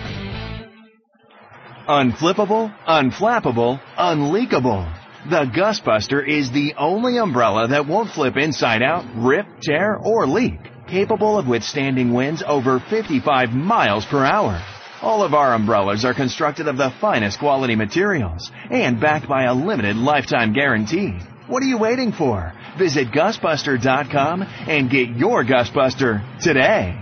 Unflippable, unflappable, unleakable. The Gusbuster is the only umbrella that won't flip inside out, rip, tear, or leak. Capable of withstanding winds over fifty-five miles per hour. All of our umbrellas are constructed of the finest quality materials and backed by a limited lifetime guarantee. What are you waiting for? Visit Gusbuster dot com and get your Gusbuster today.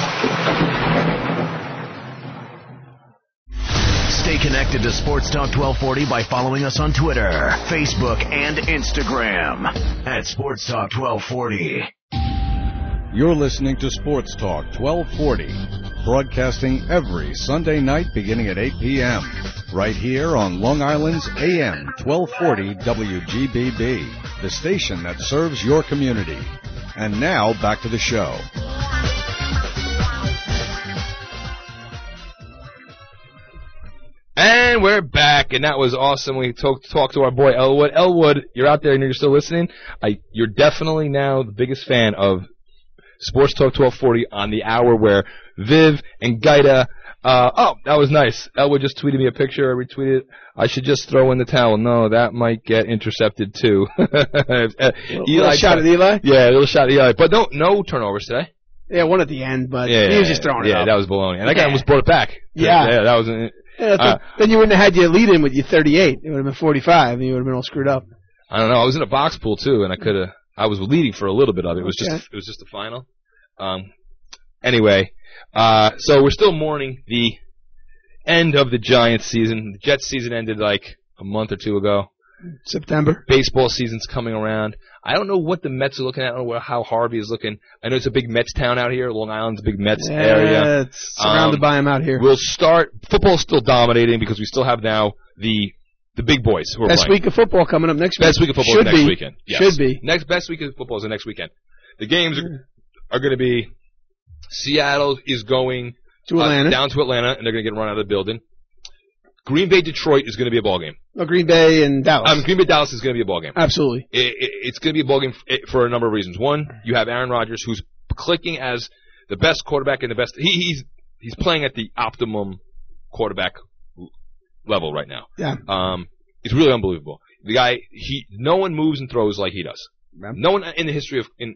Stay connected to Sports Talk twelve forty by following us on Twitter, Facebook, and Instagram at Sports Talk twelve forty. You're listening to Sports Talk twelve forty, broadcasting every Sunday night beginning at eight p.m. right here on Long Island's A M twelve forty W G B B, the station that serves your community. And now, back to the show. And And we're back, and that was awesome. We talked talked to our boy Elwood. Elwood, you're out there and you're still listening. I, you're definitely now the biggest fan of Sports Talk twelve forty on the hour where Viv and Gaida. Uh, oh, that was nice. Elwood just tweeted me a picture. I retweeted it. I should just throw in the towel. No, that might get intercepted too. uh, Eli little shot at Eli. Yeah, a little shot at Eli, but no, no turnovers today. Yeah, one at the end, but yeah, he was just throwing it Yeah, up. that was baloney. And that guy almost brought it back. Yeah, yeah, that was. An, yeah, uh, then you wouldn't have had your lead in with your thirty-eight. It would have been forty-five, and you would have been all screwed up. I don't know. I was in a box pool too, and I could have. I was leading for a little bit of it. It was Okay. just. It was just the final. Um. Anyway, uh, so we're still mourning the end of the Giants season. The Jets season ended like a month or two ago. September. Baseball season's coming around. I don't know what the Mets are looking at. I don't know how Harvey is looking. I know it's a big Mets town out here. Long Island's a big Mets yeah, area. It's surrounded um, by them out here. We'll start. Football's still dominating because we still have now the the big boys who are Best playing. week of football coming up next week. Best week of football Should is next be. weekend. Yes. Should be. Next best week of football is the next weekend. The games are, are going to be Seattle is going to Atlanta. Uh, down to Atlanta, and they're going to get run out of the building. Green Bay Detroit is going to be a ball game. No, Green Bay and Dallas. Um, Green Bay Dallas is going to be a ball game. Absolutely. It, it, it's going to be a ball game f- for a number of reasons. One, you have Aaron Rodgers, who's clicking as the best quarterback and the best. He, he's he's playing at the optimum quarterback level right now. Yeah. Um, it's really unbelievable. The guy, he no one moves and throws like he does. Yeah. No one in the history of in.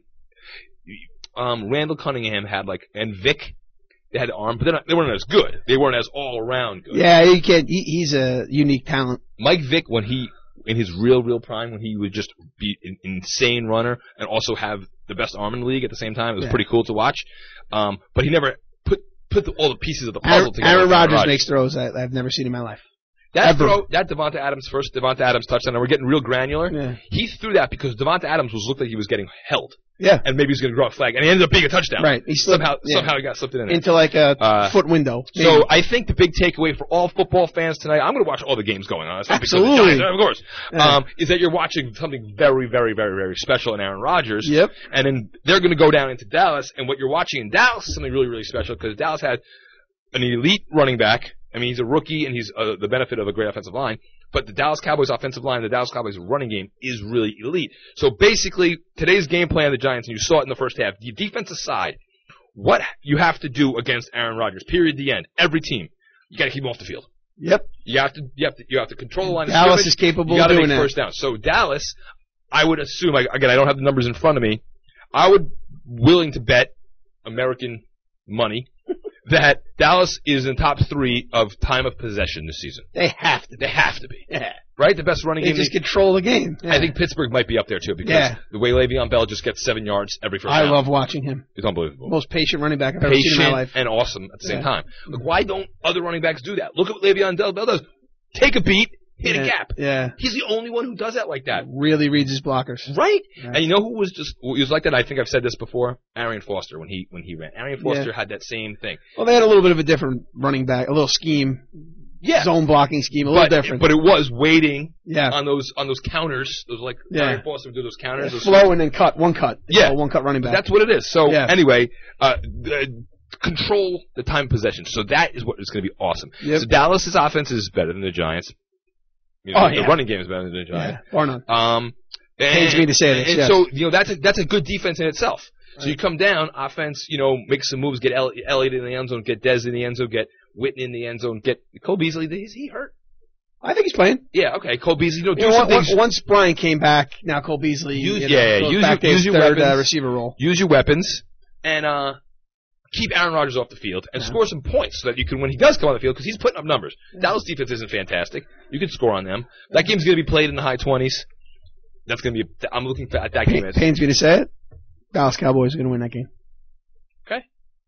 Um, Randall Cunningham had like and Vic. They had the arm, but not, they weren't as good. They weren't as all-around good. Yeah, he can. He, he's a unique talent. Mike Vick, when he in his real, real prime, when he would just be an insane runner and also have the best arm in the league at the same time, it was yeah. pretty cool to watch. Um, but he never put put the, all the pieces of the puzzle Aaron, together. Aaron Rodgers Rodgers makes throws that I've never seen in my life. That Ever. throw, that Devonta Adams first Devonta Adams touchdown, and we're getting real granular. Yeah. He threw that because Devonta Adams was looked like he was getting held. Yeah. And maybe he was going to draw a flag, and he ended up being a touchdown. Right. He slipped, somehow yeah. somehow he got slipped in there. Into like a Uh, foot window. Maybe. So I think the big takeaway for all football fans tonight, I'm going to watch all the games going on. It's not because of the Absolutely. Giants, of course. Yeah. Um, is that you're watching something very, very, very, very special in Aaron Rodgers. Yep. And then they're going to go down into Dallas, and what you're watching in Dallas is something really, really special because Dallas had an elite running back. I mean, he's a rookie, and he's uh, the benefit of a great offensive line. But the Dallas Cowboys offensive line, the Dallas Cowboys running game is really elite. So basically, today's game plan of the Giants, and you saw it in the first half, the defensive side, what you have to do against Aaron Rodgers, period, the end. Every team, you got to keep him off the field. Yep. You have to, you have to, you have to control the line of Dallas scrimmage. is capable You got to of make doing that. first down. So Dallas, I would assume, I, again, I don't have the numbers in front of me. I would willing to bet American money that Dallas is in top three of time of possession this season. They have to. They have to be. Yeah. Right? The best running They game. just control the game. Yeah. I think Pittsburgh might be up there too because Yeah. the way Le'Veon Bell just gets seven yards every first I down. love watching him. It's unbelievable. Most patient running back I've ever seen in my Patient life. and awesome at the same Yeah. time. Like, why don't other running backs do that? Look at what Le'Veon Bell does. Take a beat, hit yeah. a gap. Yeah. He's the only one who does that like that. Really reads his blockers. Right? Yeah. And you know who was just who was like that? I think I've said this before. Arian Foster when he when he ran. Arian Foster Yeah. had that same thing. Well, they had a little bit of a different running back, a little scheme. Yeah. Zone blocking scheme, a little But, different. but it was waiting yeah. on those on those counters. Those like Yeah. Arian Foster would do those counters. Yeah, those flow and then cut, one cut. They Yeah. call it one cut running back. That's what it is. So Yeah. anyway, uh, the, control the time of possession. So that is what is going to be awesome. Yep. So Dallas's offense is better than the Giants. You know, Oh, the yeah. running game is better than the yeah, Giants. bar none. Um, and, Pains me to say this, And yes. so you know that's a, that's a good defense in itself. So Right. you come down, offense, you know, make some moves, get El- Elliott in the end zone, get Dez in the end zone, get Whitney in the end zone, get Cole Beasley. Is he hurt? I think he's playing. Yeah, okay. Cole Beasley, you know, do You know, some once, things. once Brian came back, now Cole Beasley Use- you know, yeah, yeah, goes use back your- to his use your third uh, weapons. receiver role. Use your weapons and uh, keep Aaron Rodgers off the field and Yeah. score some points so that you can, when he does come on the field, because he's putting up numbers. Dallas defense isn't fantastic. You can score on them. That game's going to be played in the high twenties. That's going to be. A, I'm looking for, at that game. Pa- As, pains me to say it. Dallas Cowboys are going to win that game. okay.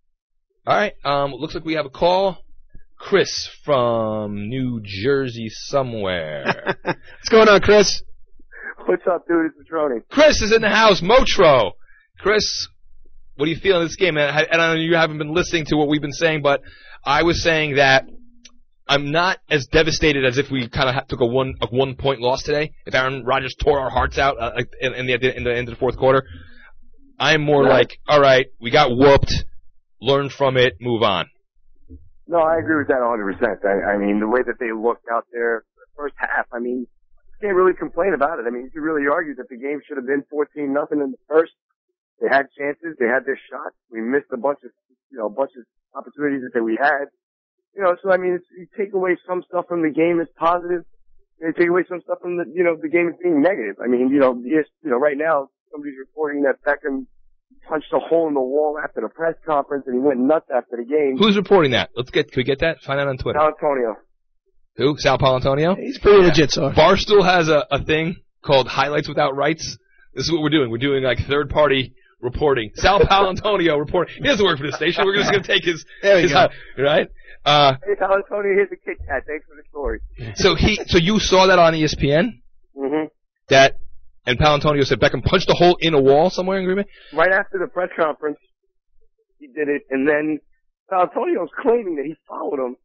All right. Um, looks like we have a call. Chris from New Jersey somewhere. What's going on, Chris? What's up, dude? It's Petroni. Chris is in the house. Motro. Chris, what do you feel in this game? And I, and I know you haven't been listening to what we've been saying, but I was saying that I'm not as devastated as if we kind of took a one a one point loss today. If Aaron Rodgers tore our hearts out uh, in, in the in the end of the fourth quarter, I'm more Right. like, all right, we got whooped, learn from it, move on. No, I agree with that one hundred percent. I, I mean, the way that they looked out there the first half, I mean, you can't really complain about it. I mean, you could really argue that the game should have been fourteen nothing in the first. They had chances. They had their shots. We missed a bunch of, you know, a bunch of opportunities that we had. You know, so I mean, it's, you take away some stuff from the game as positive. You take away some stuff from the, you know, the game as being negative. I mean, you know, yes, you know, right now somebody's reporting that Beckham punched a hole in the wall after the press conference and he went nuts after the game. Who's reporting that? Let's get, can we get that? Find out on Twitter. Sal Antonio. Who? Sal Paolantonio? He's pretty yeah. legit, so. Barstool has a, a thing called Highlights Without Rights. This is what we're doing. We're doing like third party reporting. Sal Paolantonio reporting. He doesn't work for the station. We're just going to take his, there we his, go. right? Uh, hey, Sal Antonio, here's a Kit Kat. Thanks for the story. So he, so you saw that on E S P N? Mm-hmm. That, and Paolantonio said Beckham punched a hole in a wall somewhere in Green Bay? Right after the press conference, he did it, and then Paolantonio's claiming that he followed him,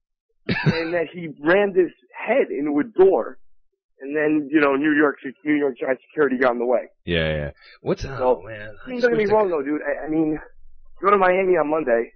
and that he rammed his head into a door, and then, you know, New York, New York Giants security got in the way. Yeah, yeah. What's, so, oh man. I mean, don't get me wrong though, dude. I, I mean, go to Miami on Monday.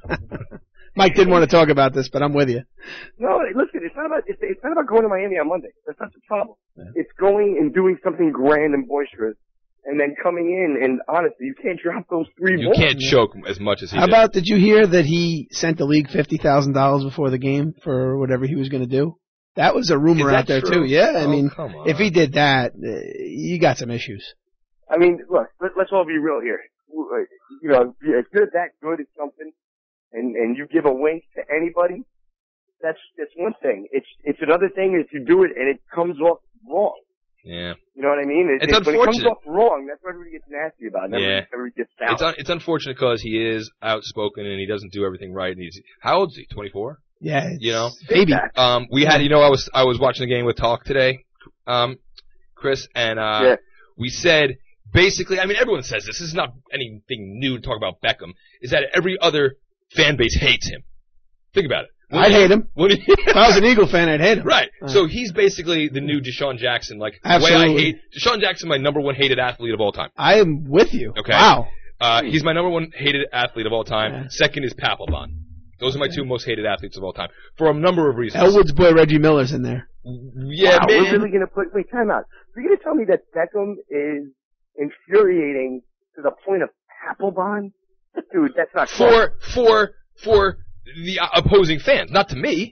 Mike didn't want to talk about this, but I'm with you. No, listen, it's not about it's, it's not about going to Miami on Monday. That's not the problem. Yeah. It's going and doing something grand and boisterous, and then coming in and honestly, you can't drop those three. You balls. can't choke as much as he. How did. about? Did you hear that he sent the league fifty thousand dollars before the game for whatever he was going to do? That was a rumor out there true? too. Yeah, I oh, mean, if he did that, uh, you got some issues. I mean, look, let, let's all be real here. You know, if you're that good at something. And, and you give a wink to anybody, that's, that's one thing. It's, it's another thing if you do it and it comes off wrong. Yeah. You know what I mean? It, it's it, unfortunate. When it comes off wrong, that's when everybody gets nasty about it. Yeah. Everybody gets sour. It's, un, it's unfortunate because he is outspoken and he doesn't do everything right. And he's, how old is he? twenty-four? Yeah. You know? Baby. Um, we had, you know, I was, I was watching the game with Talk today, um, Chris, and, uh, yeah. we said, basically, I mean, everyone says this. This is not anything new to talk about Beckham, is that every other fan base hates him. Think about it. When I'd he, hate him. When he, if I was an Eagle fan, I'd hate him. Right. Uh, so he's basically the new Deshaun Jackson. Like, absolutely. the way I hate Deshaun Jackson, my number one hated athlete of all time. I am with you. Okay. Wow. Uh, he's my number one hated athlete of all time. Yeah. Second is Papelbon. Those are my two most hated athletes of all time. For a number of reasons. Elwood's boy Reggie Miller's in there. Yeah, wow, man. We're really going to put, wait, time out. You're going to tell me that Beckham is infuriating to the point of Papelbon? Dude, that's not For, for, for the opposing fans, not to me.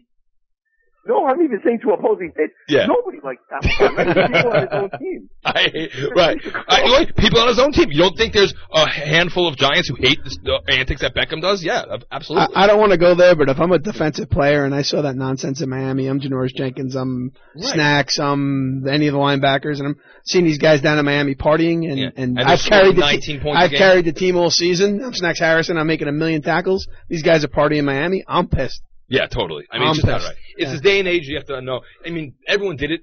No, I'm even saying to opposing fans. Yeah. Nobody likes Papelbon. People on his own team. I, right. I, like, people on his own team. You don't think there's a handful of Giants who hate the antics that Beckham does? Yeah, absolutely. I, I don't want to go there, but if I'm a defensive player and I saw that nonsense in Miami, I'm Janoris Jenkins, I'm right. Snacks, I'm any of the linebackers, and I'm seeing these guys down in Miami partying, and, yeah. and, and I've carried the nineteen te- points I've a game. carried the team all season. I'm Snacks Harrison. I'm making a million tackles. These guys are partying in Miami. I'm pissed. Yeah, totally. I mean, I'm it's just pissed. not right. It's yeah. this day and age you have to know. I mean, everyone did it.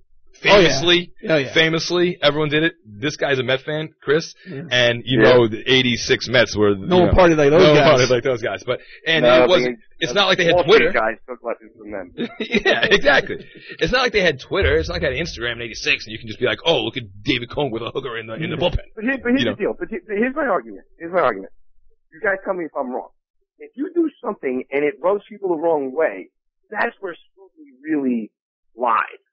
Famously, oh, yeah. Oh, yeah. famously, everyone did it. This guy's a Met fan, Chris, yeah. and you yeah. know the eighty-six Mets were no one one partied like those no guys. No one partied like those guys. But and no, it wasn't. It's not like they had all Twitter. Guys took lessons from them. Yeah, exactly. It's not like they had Twitter. It's not like they had Instagram in eighty-six, and you can just be like, oh, look at David Cohn with a hooker in the in the bullpen. But, here, but here's you the deal. But here's my argument. Here's my argument. You guys tell me if I'm wrong. If you do something and it rubs people the wrong way, that's where scrutiny really lies.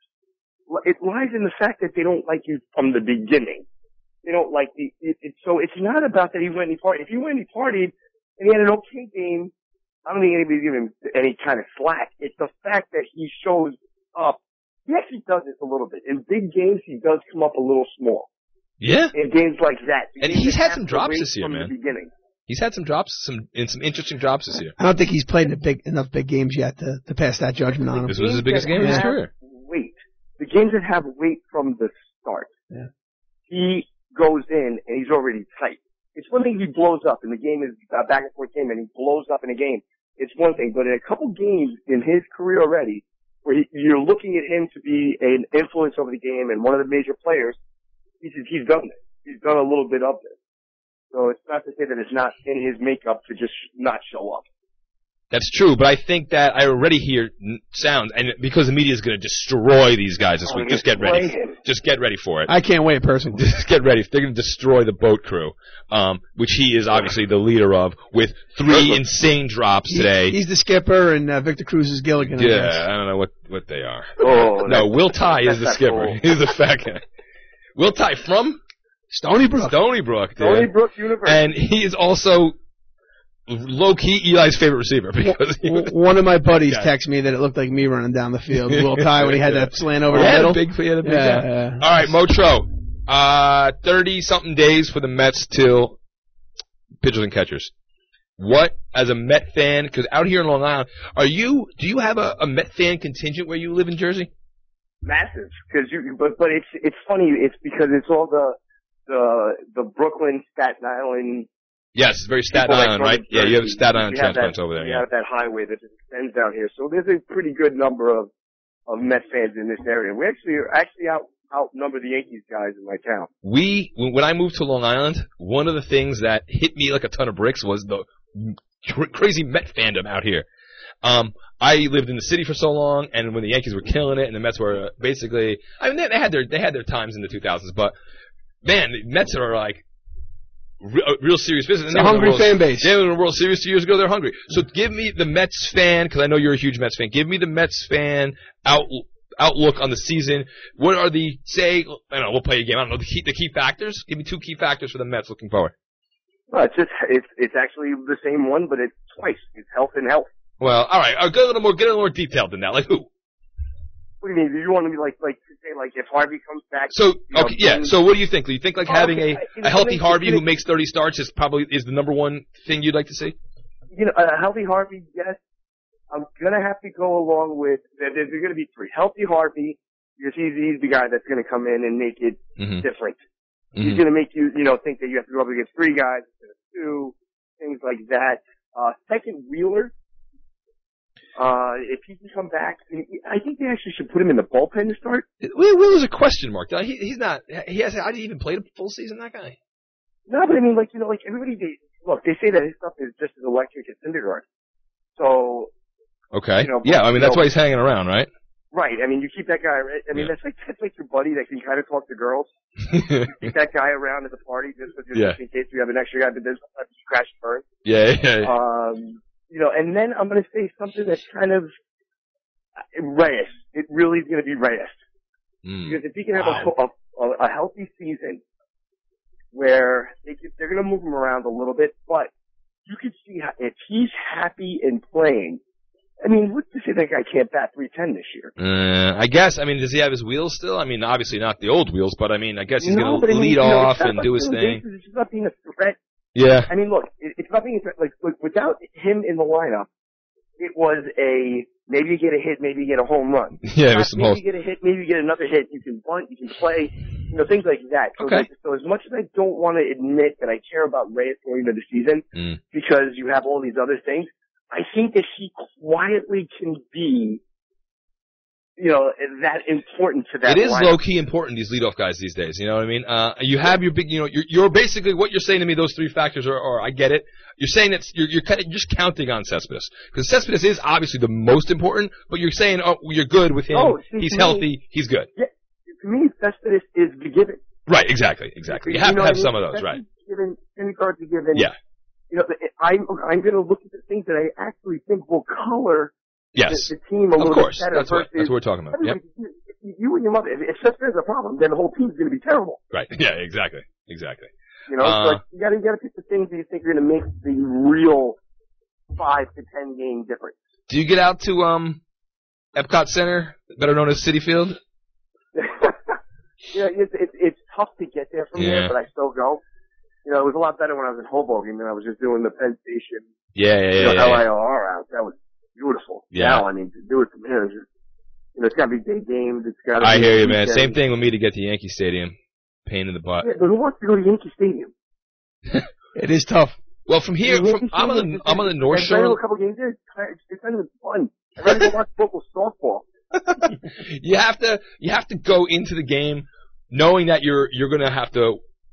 It lies in the fact that they don't like you from the beginning. They don't like the, it, it, so it's not about that he went and he partied. If he went and he partied and he had an okay game, I don't think anybody's giving him any kind of slack. It's the fact that he shows up. He actually does this a little bit. In big games, he does come up a little small. Yeah. In games like that. And he's had some drops this year, from man. The beginning. He's had some drops, some in some interesting drops this year. I don't think he's played in a big, enough big games yet to, to pass that judgment on him. This was his biggest game of his career. Weight. The games that have weight from the start. Yeah. He goes in and he's already tight. It's one thing he blows up and the game is a back and forth game and he blows up in a game. It's one thing, but in a couple games in his career already, where he, you're looking at him to be an influence over the game and one of the major players, he's he's done this. He's done a little bit of this. So it's not to say that it's not in his makeup to just not show up. That's true, but I think that I already hear n- sounds, and because the media is going to destroy these guys this Oh, week. Just get ready. him. Just get ready for it. I can't wait, personally. Just get ready. They're going to destroy the boat crew, um, which he is obviously the leader of, with three insane drops today. He, he's the skipper, and uh, Victor Cruz is Gilligan. I Yeah, guess. I don't know what, what they are. Oh, no, Will Tye is the that's skipper. cool. He's the fat guy. Will Tye from Stony Brook. Stony Brook. Stony dude. Brook University. And he is also low-key Eli's favorite receiver. because he was, One of my buddies Yeah. texted me that it looked like me running down the field. Will Tye when he had that slant over he the had middle. a big, he had a big Yeah, guy. yeah. All right, Motro. Uh, thirty-something days for the Mets till pitchers and catchers. What, as a Met fan, because out here in Long Island, are you, do you have a, a Met fan contingent where you live in Jersey? Massive, because you, but but it's it's funny. It's because it's all the the the Brooklyn, Staten Island. Yes, it's very Staten people that Island, go to right? Yeah, you have Jersey. Staten Island You have transplants that, over there. You Yeah. have that highway that just extends down here, so there's a pretty good number of of Met fans in this area. We actually actually out outnumber the Yankees guys in my town. We, when I moved to Long Island, one of the things that hit me like a ton of bricks was the cr- crazy Met fandom out here. Um, I lived in the city for so long, and when the Yankees were killing it, and the Mets were uh, basically, I mean, they, they had their they had their times in the two thousands, but man, the Mets are like real, real serious business. It's a hungry fan base. They were in the World Series two years ago. They're hungry. So give me the Mets fan, because I know you're a huge Mets fan. Give me the Mets fan out. Outlook on the season. What are the, say, I don't know, we'll play a game. I don't know, the key, the key factors? Give me two key factors for the Mets looking forward. Well, it's just it's it's actually the same one, but it's twice. It's health and health. Well, all right. I'll get a little more, get a little more detailed than that. Like who? What do you mean? Do you want to be like like to say like if Harvey comes back? So, you know, okay, yeah. then- So what do you think? Do you think like Oh, having okay. a, You know, a healthy I mean, Harvey you know- who makes thirty starts is probably, is the number one thing you'd like to see? You know, a healthy Harvey, yes. I'm gonna have to go along with there. There's gonna be three. Healthy Harvey, because he's he's the guy that's gonna come in and make it Mm-hmm. different. Mm-hmm. He's gonna make you, you know, think that you have to go up against three guys instead of two, things like that. Uh, second, Wheeler. Uh, if he can come back, I think they actually should put him in the bullpen to start. Will, Will is a question mark. He, he's not, he has, how did he even play the full season, that guy? No, but I mean, like, you know, like everybody, they, look, they say that his stuff is just as electric as Syndergaard. So, Okay. You know, yeah, I mean, that's you know- why he's hanging around, right? right, I mean, you keep that guy, I mean, Yeah. that's like, that's like your buddy that can kind of talk to girls. Keep that guy around at the party just, just Yeah. in case you have an extra guy, but there's sometimes you crash and burn. yeah, yeah, yeah. Um, you know, and then I'm going to say something that's kind of Reyes. It really is going to be Reyes. Mm. Because if he can have Wow. a, a, a healthy season where they could, they're going to move him around a little bit, but you can see how, if he's happy and playing, I mean, what's to say that guy can't bat three ten this year? Uh, I guess, I mean, does he have his wheels still? I mean, obviously not the old wheels, but I mean, I guess he's No, going but to I mean, lead you know, off it's not and about do his stealing thing. bases, It's just about being a threat. Yeah. I mean, look, it, it's not being a threat. Like, look, without him in the lineup, it was a maybe you get a hit, maybe you get a home run. Yeah, it was some maybe holes. you get a hit, maybe you get another hit. You can bunt, you can play, you know, things like that. So, Okay. like, so as much as I don't want to admit that I care about Reyes going into the season Mm. because you have all these other things, I think that he quietly can be, you know, that important to that. It is lineup. low key important, these leadoff guys these days. You know what I mean? Uh, you have your big, you know, you're, you're basically what you're saying to me. Those three factors are, are I get it. You're saying that you're, you're kind of just counting on Cespedes because Cespedes is obviously the most important. But you're saying, oh, you're good with him. Oh, see, he's to me- healthy. He's good. Yeah, to me, Cespedes is the given. Right. Exactly. Exactly. You have know to have what I some mean? of those, right? Cespedes Given, Syndergaard's a given. Yeah. You know, I'm I'm going to look at the things that I actually think will color Yes. the, the team a Of little course. bit better. That's what, versus that's what we're talking about. Yep. everybody- You, you and your mother, if, if Cespedes is a problem, then the whole team's going to be terrible. Right. Yeah. Exactly. Exactly. You know, Uh, so like, you got to you got to pick the things that you think are going to make the real five to ten game difference. Do you get out to um, Epcot Center, better known as Citi Field? You know, it's, it's it's tough to get there from Yeah. here, but I still go. You know, it was a lot better when I was in Hoboken than I was just doing the Penn Station, Yeah. Yeah. you Yeah. know, L yeah, I O R route. That was beautiful. Yeah. Now, I mean, to do it from here is just, you know, it's got to be day games. It's got to I be hear you, man. weekends. Same thing with me to get to Yankee Stadium. Pain in the butt. Yeah, but who wants to go to Yankee Stadium? It is tough. Well, from here, Yankee from, I'm on Stadium the is- I'm on the North I've been to Shore. a couple games there. It's, it's kind of fun. I'd rather go watch local softball. You have to you have to go into the game knowing that you're you're gonna have to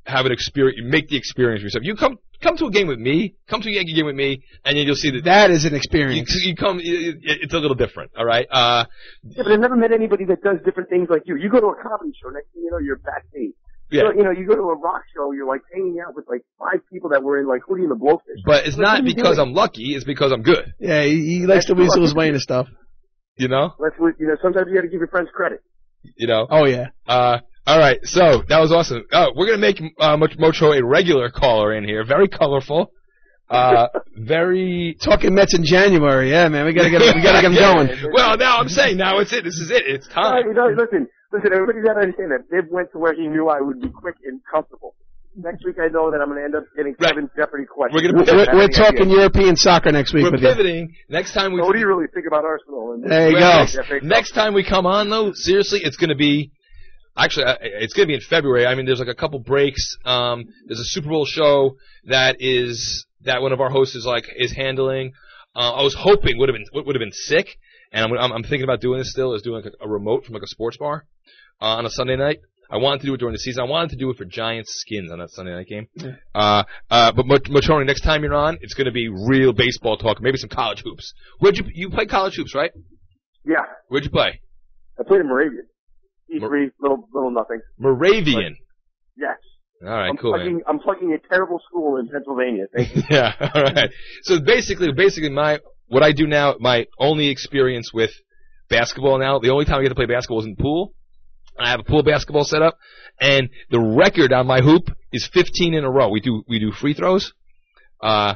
have an experience, make the experience for yourself. You come come to a game with me, come to a Yankee game with me, and then you'll see that that is an experience. You, you come, it, it's a little different, all right. Uh, yeah, but I've never met anybody that does different things like you. You go to a comedy show, next thing you know, you're backstage. Yeah. So, you know, you go to a rock show, you're like hanging out with like five people that were in like Hootie and the Blowfish. But it's like, not because I'm lucky, it's because I'm good. Yeah, he, he likes to weasel his way into stuff. You know? That's what, you know, sometimes you gotta give your friends credit. You know? Oh, yeah. Uh, alright, so, that was awesome. Oh, we're gonna make, uh, Mocho a regular caller in here. Very colorful. Uh, very... Talking Mets in January, yeah, man, we gotta get, we gotta get him going. Well, now I'm saying, now it's it, this is it, it's time. No, you know, listen, listen, everybody's gotta understand that Viv went to where he knew I would be quick and comfortable. Next week I know that I'm gonna end up getting right. seven Jeopardy questions. We're gonna We're, we're talking idea. European soccer next week we're with pivoting. you. Next time we... So what do you really think about Arsenal? And there you well, go. Next, next time we come on, though, seriously, it's gonna be... Actually, it's going to be in February. I mean, there's like a couple breaks. Um, there's a Super Bowl show that is that one of our hosts is like is handling. Uh, I was hoping would have been would have been sick, and I'm, I'm I'm thinking about doing this still. Is doing like a, a remote from like a sports bar uh, on a Sunday night. I wanted to do it during the season. I wanted to do it for Giants Skins on that Sunday night game. Yeah. Uh, uh, but Mochoni, next time you're on, it's going to be real baseball talk, maybe some college hoops. Where'd you you play college hoops, right? Yeah. Where'd you play? I played in Moravian. E three, little, little nothing. Moravian. But, yes. All right, I'm cool. Plugging, man. I'm plugging a terrible school in Pennsylvania. Thank you. Yeah. All right. So basically, basically, my what I do now, my only experience with basketball now, the only time I get to play basketball is in the pool. I have a pool basketball set up, and the record on my hoop is fifteen in a row. We do we do free throws. Uh,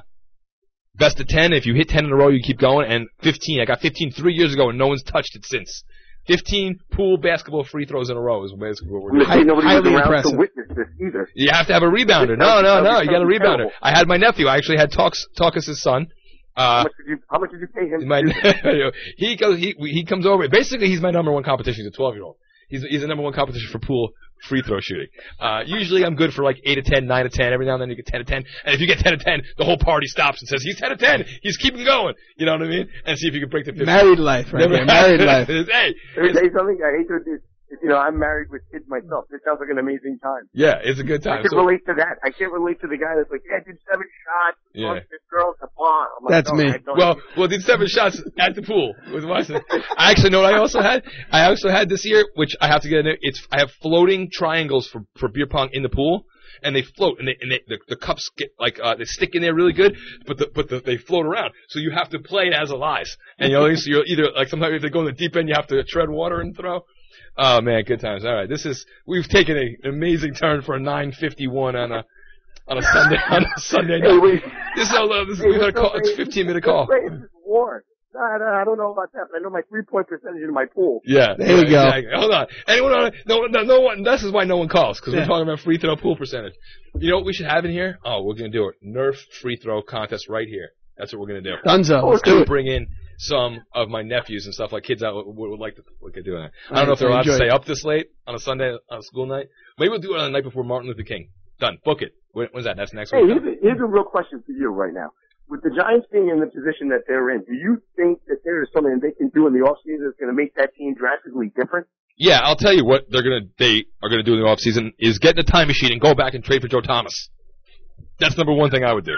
best of ten. If you hit ten in a row, you keep going. And fifteen. I got fifteen three years ago, and no one's touched it since. fifteen pool basketball free throws in a row is basically what we're doing. Hi, nobody highly was around impressive. to witness this either. You have to have a rebounder. No, no, no. You got a rebounder. I had my nephew. I actually had Talks Talkus' son. Uh, how, much did you, how much did you pay him? My, to do he goes. He he comes over. Basically, he's my number one competition. He's a twelve year old. He's he's the number one competition for pool free throw shooting. Uh, usually I'm good for like eight to ten, nine to ten. Every now and then you get ten to ten. And if you get ten to ten, the whole party stops and says, he's ten to ten. He's keeping going. You know what I mean? And see if you can break the fifteen. Married life, right there. Married life. Hey. Let me tell you something. I hate to do You know, I'm married with kids myself. This sounds like an amazing time. Yeah, it's a good time. I can so, relate to that. I can't relate to the guy that's like, yeah, I did seven shots. Yeah. This girl's a bar. I'm like, That's no, me. I don't Well, do well, did seven shots at the pool with Weston. I actually know what I also had. I also had this year, which I have to get in. It's I have floating triangles for for beer pong in the pool, and they float, and they and they, the, the cups get like uh, they stick in there really good, but the but the, they float around. So you have to play it as a lies, and you know, so you're either like sometimes if they go in the deep end, you have to tread water and throw. Oh man, good times. All right, this is we've taken a, an amazing turn for a nine fifty-one on a on a Sunday on a Sunday night. Hey, wait. This is how low. This is Hey, we got a call. so It's a fifteen minute call. Wait, it's war. No, no, I don't know about that, but I know my three point percentage in my pool. Yeah, there you go. Exactly. Hold on. Anyone on? No, no, no one. This is why no one calls because Yeah. we're talking about free throw pool percentage. You know what we should have in here? Oh, we're gonna do it. Nerf free throw contest right here. That's what we're gonna do. Dunzo. Let's Let's do it. bring in some of my nephews and stuff like kids out would, would like to look at doing that. I don't know if they're I allowed to enjoy stay it. up this late on a Sunday on a school night. Maybe we'll do it on the night before Martin Luther King. Done. Book it. When, when's that? That's next Hey, week. here's a, here's a real question for you right now. With the Giants being in the position that they're in, do you think that there is something they can do in the offseason that's going to make that team drastically different? Yeah, I'll tell you what they're gonna they are gonna do in the off season is get in a time machine and go back and trade for Joe Thomas. That's number one thing I would do.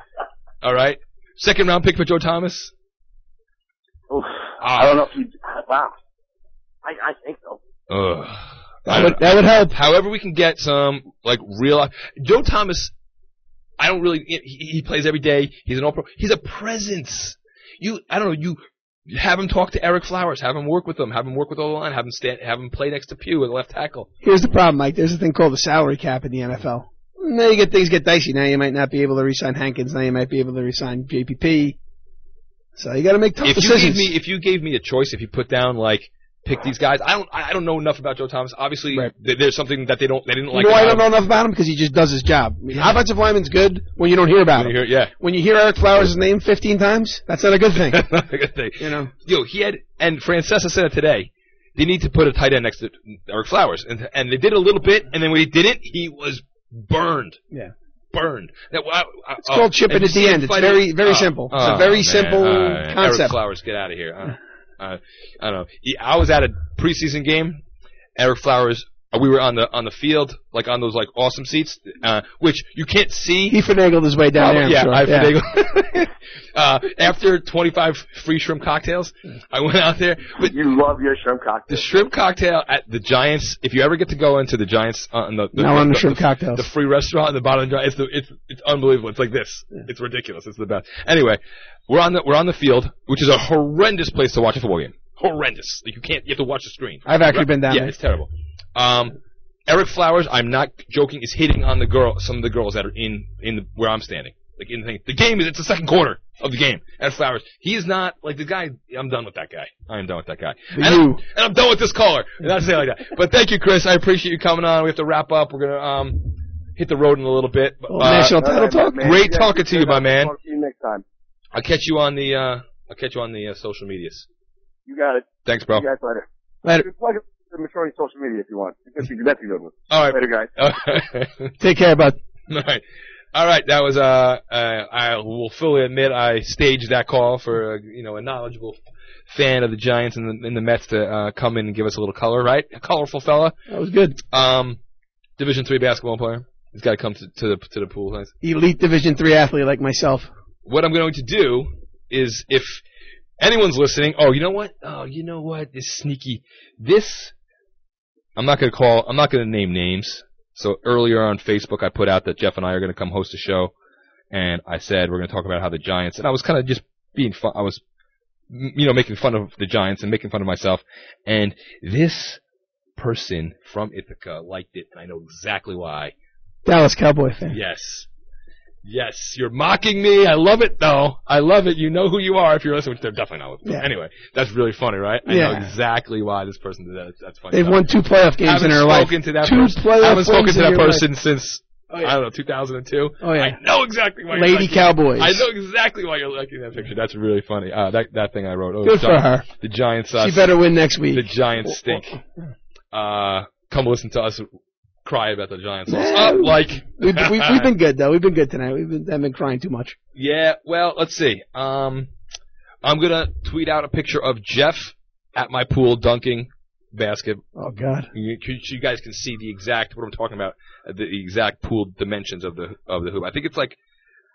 All right, second round pick for Joe Thomas. Oof, I don't know if you. Wow, I I think so. Ugh. That would, that would help. However, we can get some like real Joe Thomas. I don't really. He, he plays every day. He's an all pro. He's a presence. You, I don't know. You have him talk to Eric Flowers. Have him work with them. Have him work with all the line. Have him stand. Have him play next to Pugh at left tackle. Here's the problem, Mike. There's a thing called the salary cap in the N F L. Now you get things get dicey. Now you might not be able to re-sign Hankins. Now you might be able to re-sign J P P. So you got to make tough If you decisions. gave me, if you gave me a choice, if you put down like pick these guys, I don't, I don't know enough about Joe Thomas. Obviously, Right. th- there's something that they don't, they didn't You like. know why I about don't know him. enough about him? Because he just does his job. I mean, offensive lineman's good when you don't hear about When him. you hear- yeah. When you hear Eric Flowers' name fifteen times, that's not a good thing. Not a good thing. You know. Yo, he had, and Francesa said it today. They need to put a tight end next to Eric Flowers, and and they did a little bit, and then when he didn't, he was burned. Yeah. Burned. That, I, I, It's called chipping and at the see him end. It's fighting- very, very oh, simple. It's oh, a very man. simple All right. concept. Eric Flowers, get out of here. Uh, uh, I don't know. He, I was at a preseason game. Eric Flowers Uh, we were on the on the field, like on those like awesome seats, uh, which you can't see. He finagled his way down Probably, there. I'm yeah, sure. I yeah. finagled. uh, after twenty-five free shrimp cocktails, I went out there. But you love your shrimp cocktail. The shrimp cocktail at the Giants. If you ever get to go into the Giants, uh, the, the, now the, on the, the shrimp the, cocktails, the free restaurant at the bottom of the Giants, it's the, it's it's unbelievable. It's like this. Yeah. It's ridiculous. It's the best. Anyway, we're on the we're on the field, which is a horrendous place to watch a football game. Horrendous. Like you can't. You have to watch the screen. I've actually right? been down yeah, there. Yeah, it's terrible. Um. Eric Flowers, I'm not joking, is hitting on the girl, some of the girls that are in, in the, where I'm standing. Like in the thing. The game is, it's the second quarter of the game. Eric Flowers. He is not, like the guy, I'm done with that guy. I am done with that guy. And I'm, and I'm done with this caller. Not to say it like that. But thank you, Chris. I appreciate you coming on. We have to wrap up. We're gonna, um, hit the road in a little bit. Oh, uh, national title talk? Great yeah, talking to you, my man. Talk to you next time. I'll catch you on the, uh, I'll catch you on the, uh, social medias. You got it. Thanks, bro. See you guys later. Later. Plug it to Matroni social media if you want. That's a that's a good one. All right. Later, guys. All right. Take care, bud. All right. All right. That was, uh, uh, I will fully admit I staged that call for, uh, you know, a knowledgeable fan of the Giants and the, and the Mets to, uh, come in and give us a little color, right? A colorful fella. That was good. Um, Division three basketball player. He's got to come to, to the, to the pool. Nice. Elite Division three athlete like myself. What I'm going to do is if anyone's listening, oh, you know what? Oh, you know what? This sneaky, this, I'm not going to call, I'm not going to name names. So earlier on Facebook, I put out that Jeff and I are going to come host a show, and I said we're going to talk about how the Giants, and I was kind of just being fun, I was, you know, making fun of the Giants and making fun of myself, and this person from Ithaca liked it, and I know exactly why. Dallas Cowboy fan. Yes. Yes, you're mocking me. I love it, though. I love it. You know who you are if you're listening, which they're definitely not. Yeah. Anyway, that's really funny, right? I yeah. know exactly why this person did that. That's, that's funny. They've won two playoff games haven't in their life. Spoken to that two person. playoff I haven't spoken wins to in that your person life. since, oh, yeah. I don't know, two thousand two. Oh, yeah. I know exactly why you're Lady liking Cowboys. I know exactly why you're liking that picture. That's really funny. Uh, that, that thing I wrote. Oh, Good the for Giants, her. The Giants, uh, she better win next week. The Giants stink. Uh, come listen to us cry about the Giants. Nah, uh, like we've, we've, we've been good though. We've been good tonight. We've been, haven't been crying too much. Yeah. Well, let's see. Um, I'm gonna tweet out a picture of Jeff at my pool dunking basket. Oh God. You, you guys can see the exact what I'm talking about. The exact pool dimensions of the of the hoop. I think it's like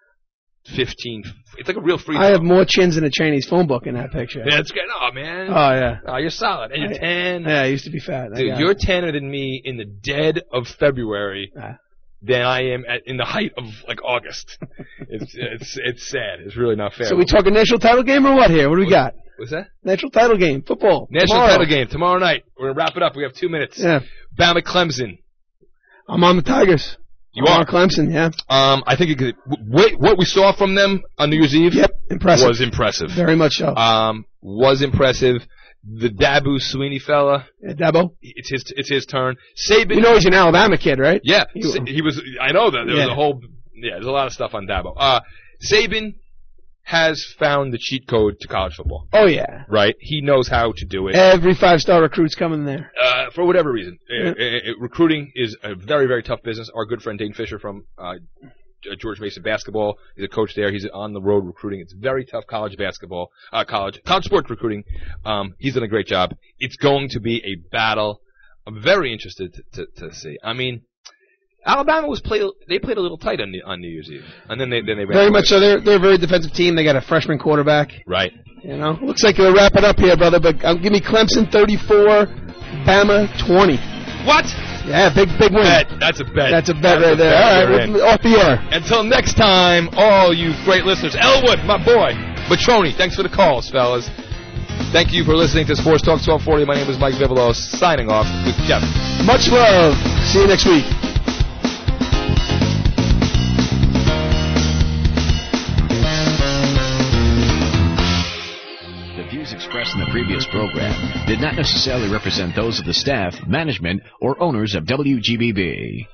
fifteen. It's like a real free. I have more chins than a Chinese phone book in that picture. Yeah, it's good. Oh man. Oh yeah. Oh, you're solid. And you're I, ten. Yeah, I used to be fat. Dude, you're tanner than me in the dead of February ah. than I am at, in the height of like August. it's it's it's sad. It's really not fair. So we talking national title game or what here? What do we got? What's that? National title game, football. National tomorrow. title game tomorrow night. We're gonna wrap it up. We have two minutes. Yeah. Bama Clemson. I'm on the Tigers. You I'm are on Clemson, yeah. Um, I think it could, wait, what we saw from them on New Year's Eve. Yep, impressive. Was impressive. Very much so. Um, was impressive. The Dabu Sweeney fella. Yeah, Dabo. It's his. It's his turn. Saban. You know he's an Alabama kid, right? Yeah. He, he was. I know that there yeah. was a whole. Yeah, there's a lot of stuff on Dabo. Uh, Saban has found the cheat code to college football. Oh yeah. Right. He knows how to do it. Every five-star recruit's coming there. Uh, for whatever reason, Yeah. uh, uh, recruiting is a very, very tough business. Our good friend Dane Fisher from uh, George Mason basketball is a coach there. He's on the road recruiting. It's very tough college basketball, uh, college college sports recruiting. Um, he's done a great job. It's going to be a battle. I'm very interested to, to, to see. I mean, Alabama was played. They played a little tight on, on New Year's Eve, and then they then they ran very away. much so. They're they're a very defensive team. They got a freshman quarterback. Right. You know, looks like we'll wrap it up here, brother. But um, give me Clemson thirty-four, Bama twenty. What? Yeah, big big win. Bet. That's a bet. That's a bet That's right a there. bet. All right, We're we'll, off the air. Until next time, all you great listeners. Elwood, my boy. Matroni, thanks for the calls, fellas. Thank you for listening to Sports Talk twelve forty. My name is Mike Vivelos, signing off with Jeff. Much love. See you next week. The views expressed in the previous program did not necessarily represent those of the staff, management, or owners of W G B B.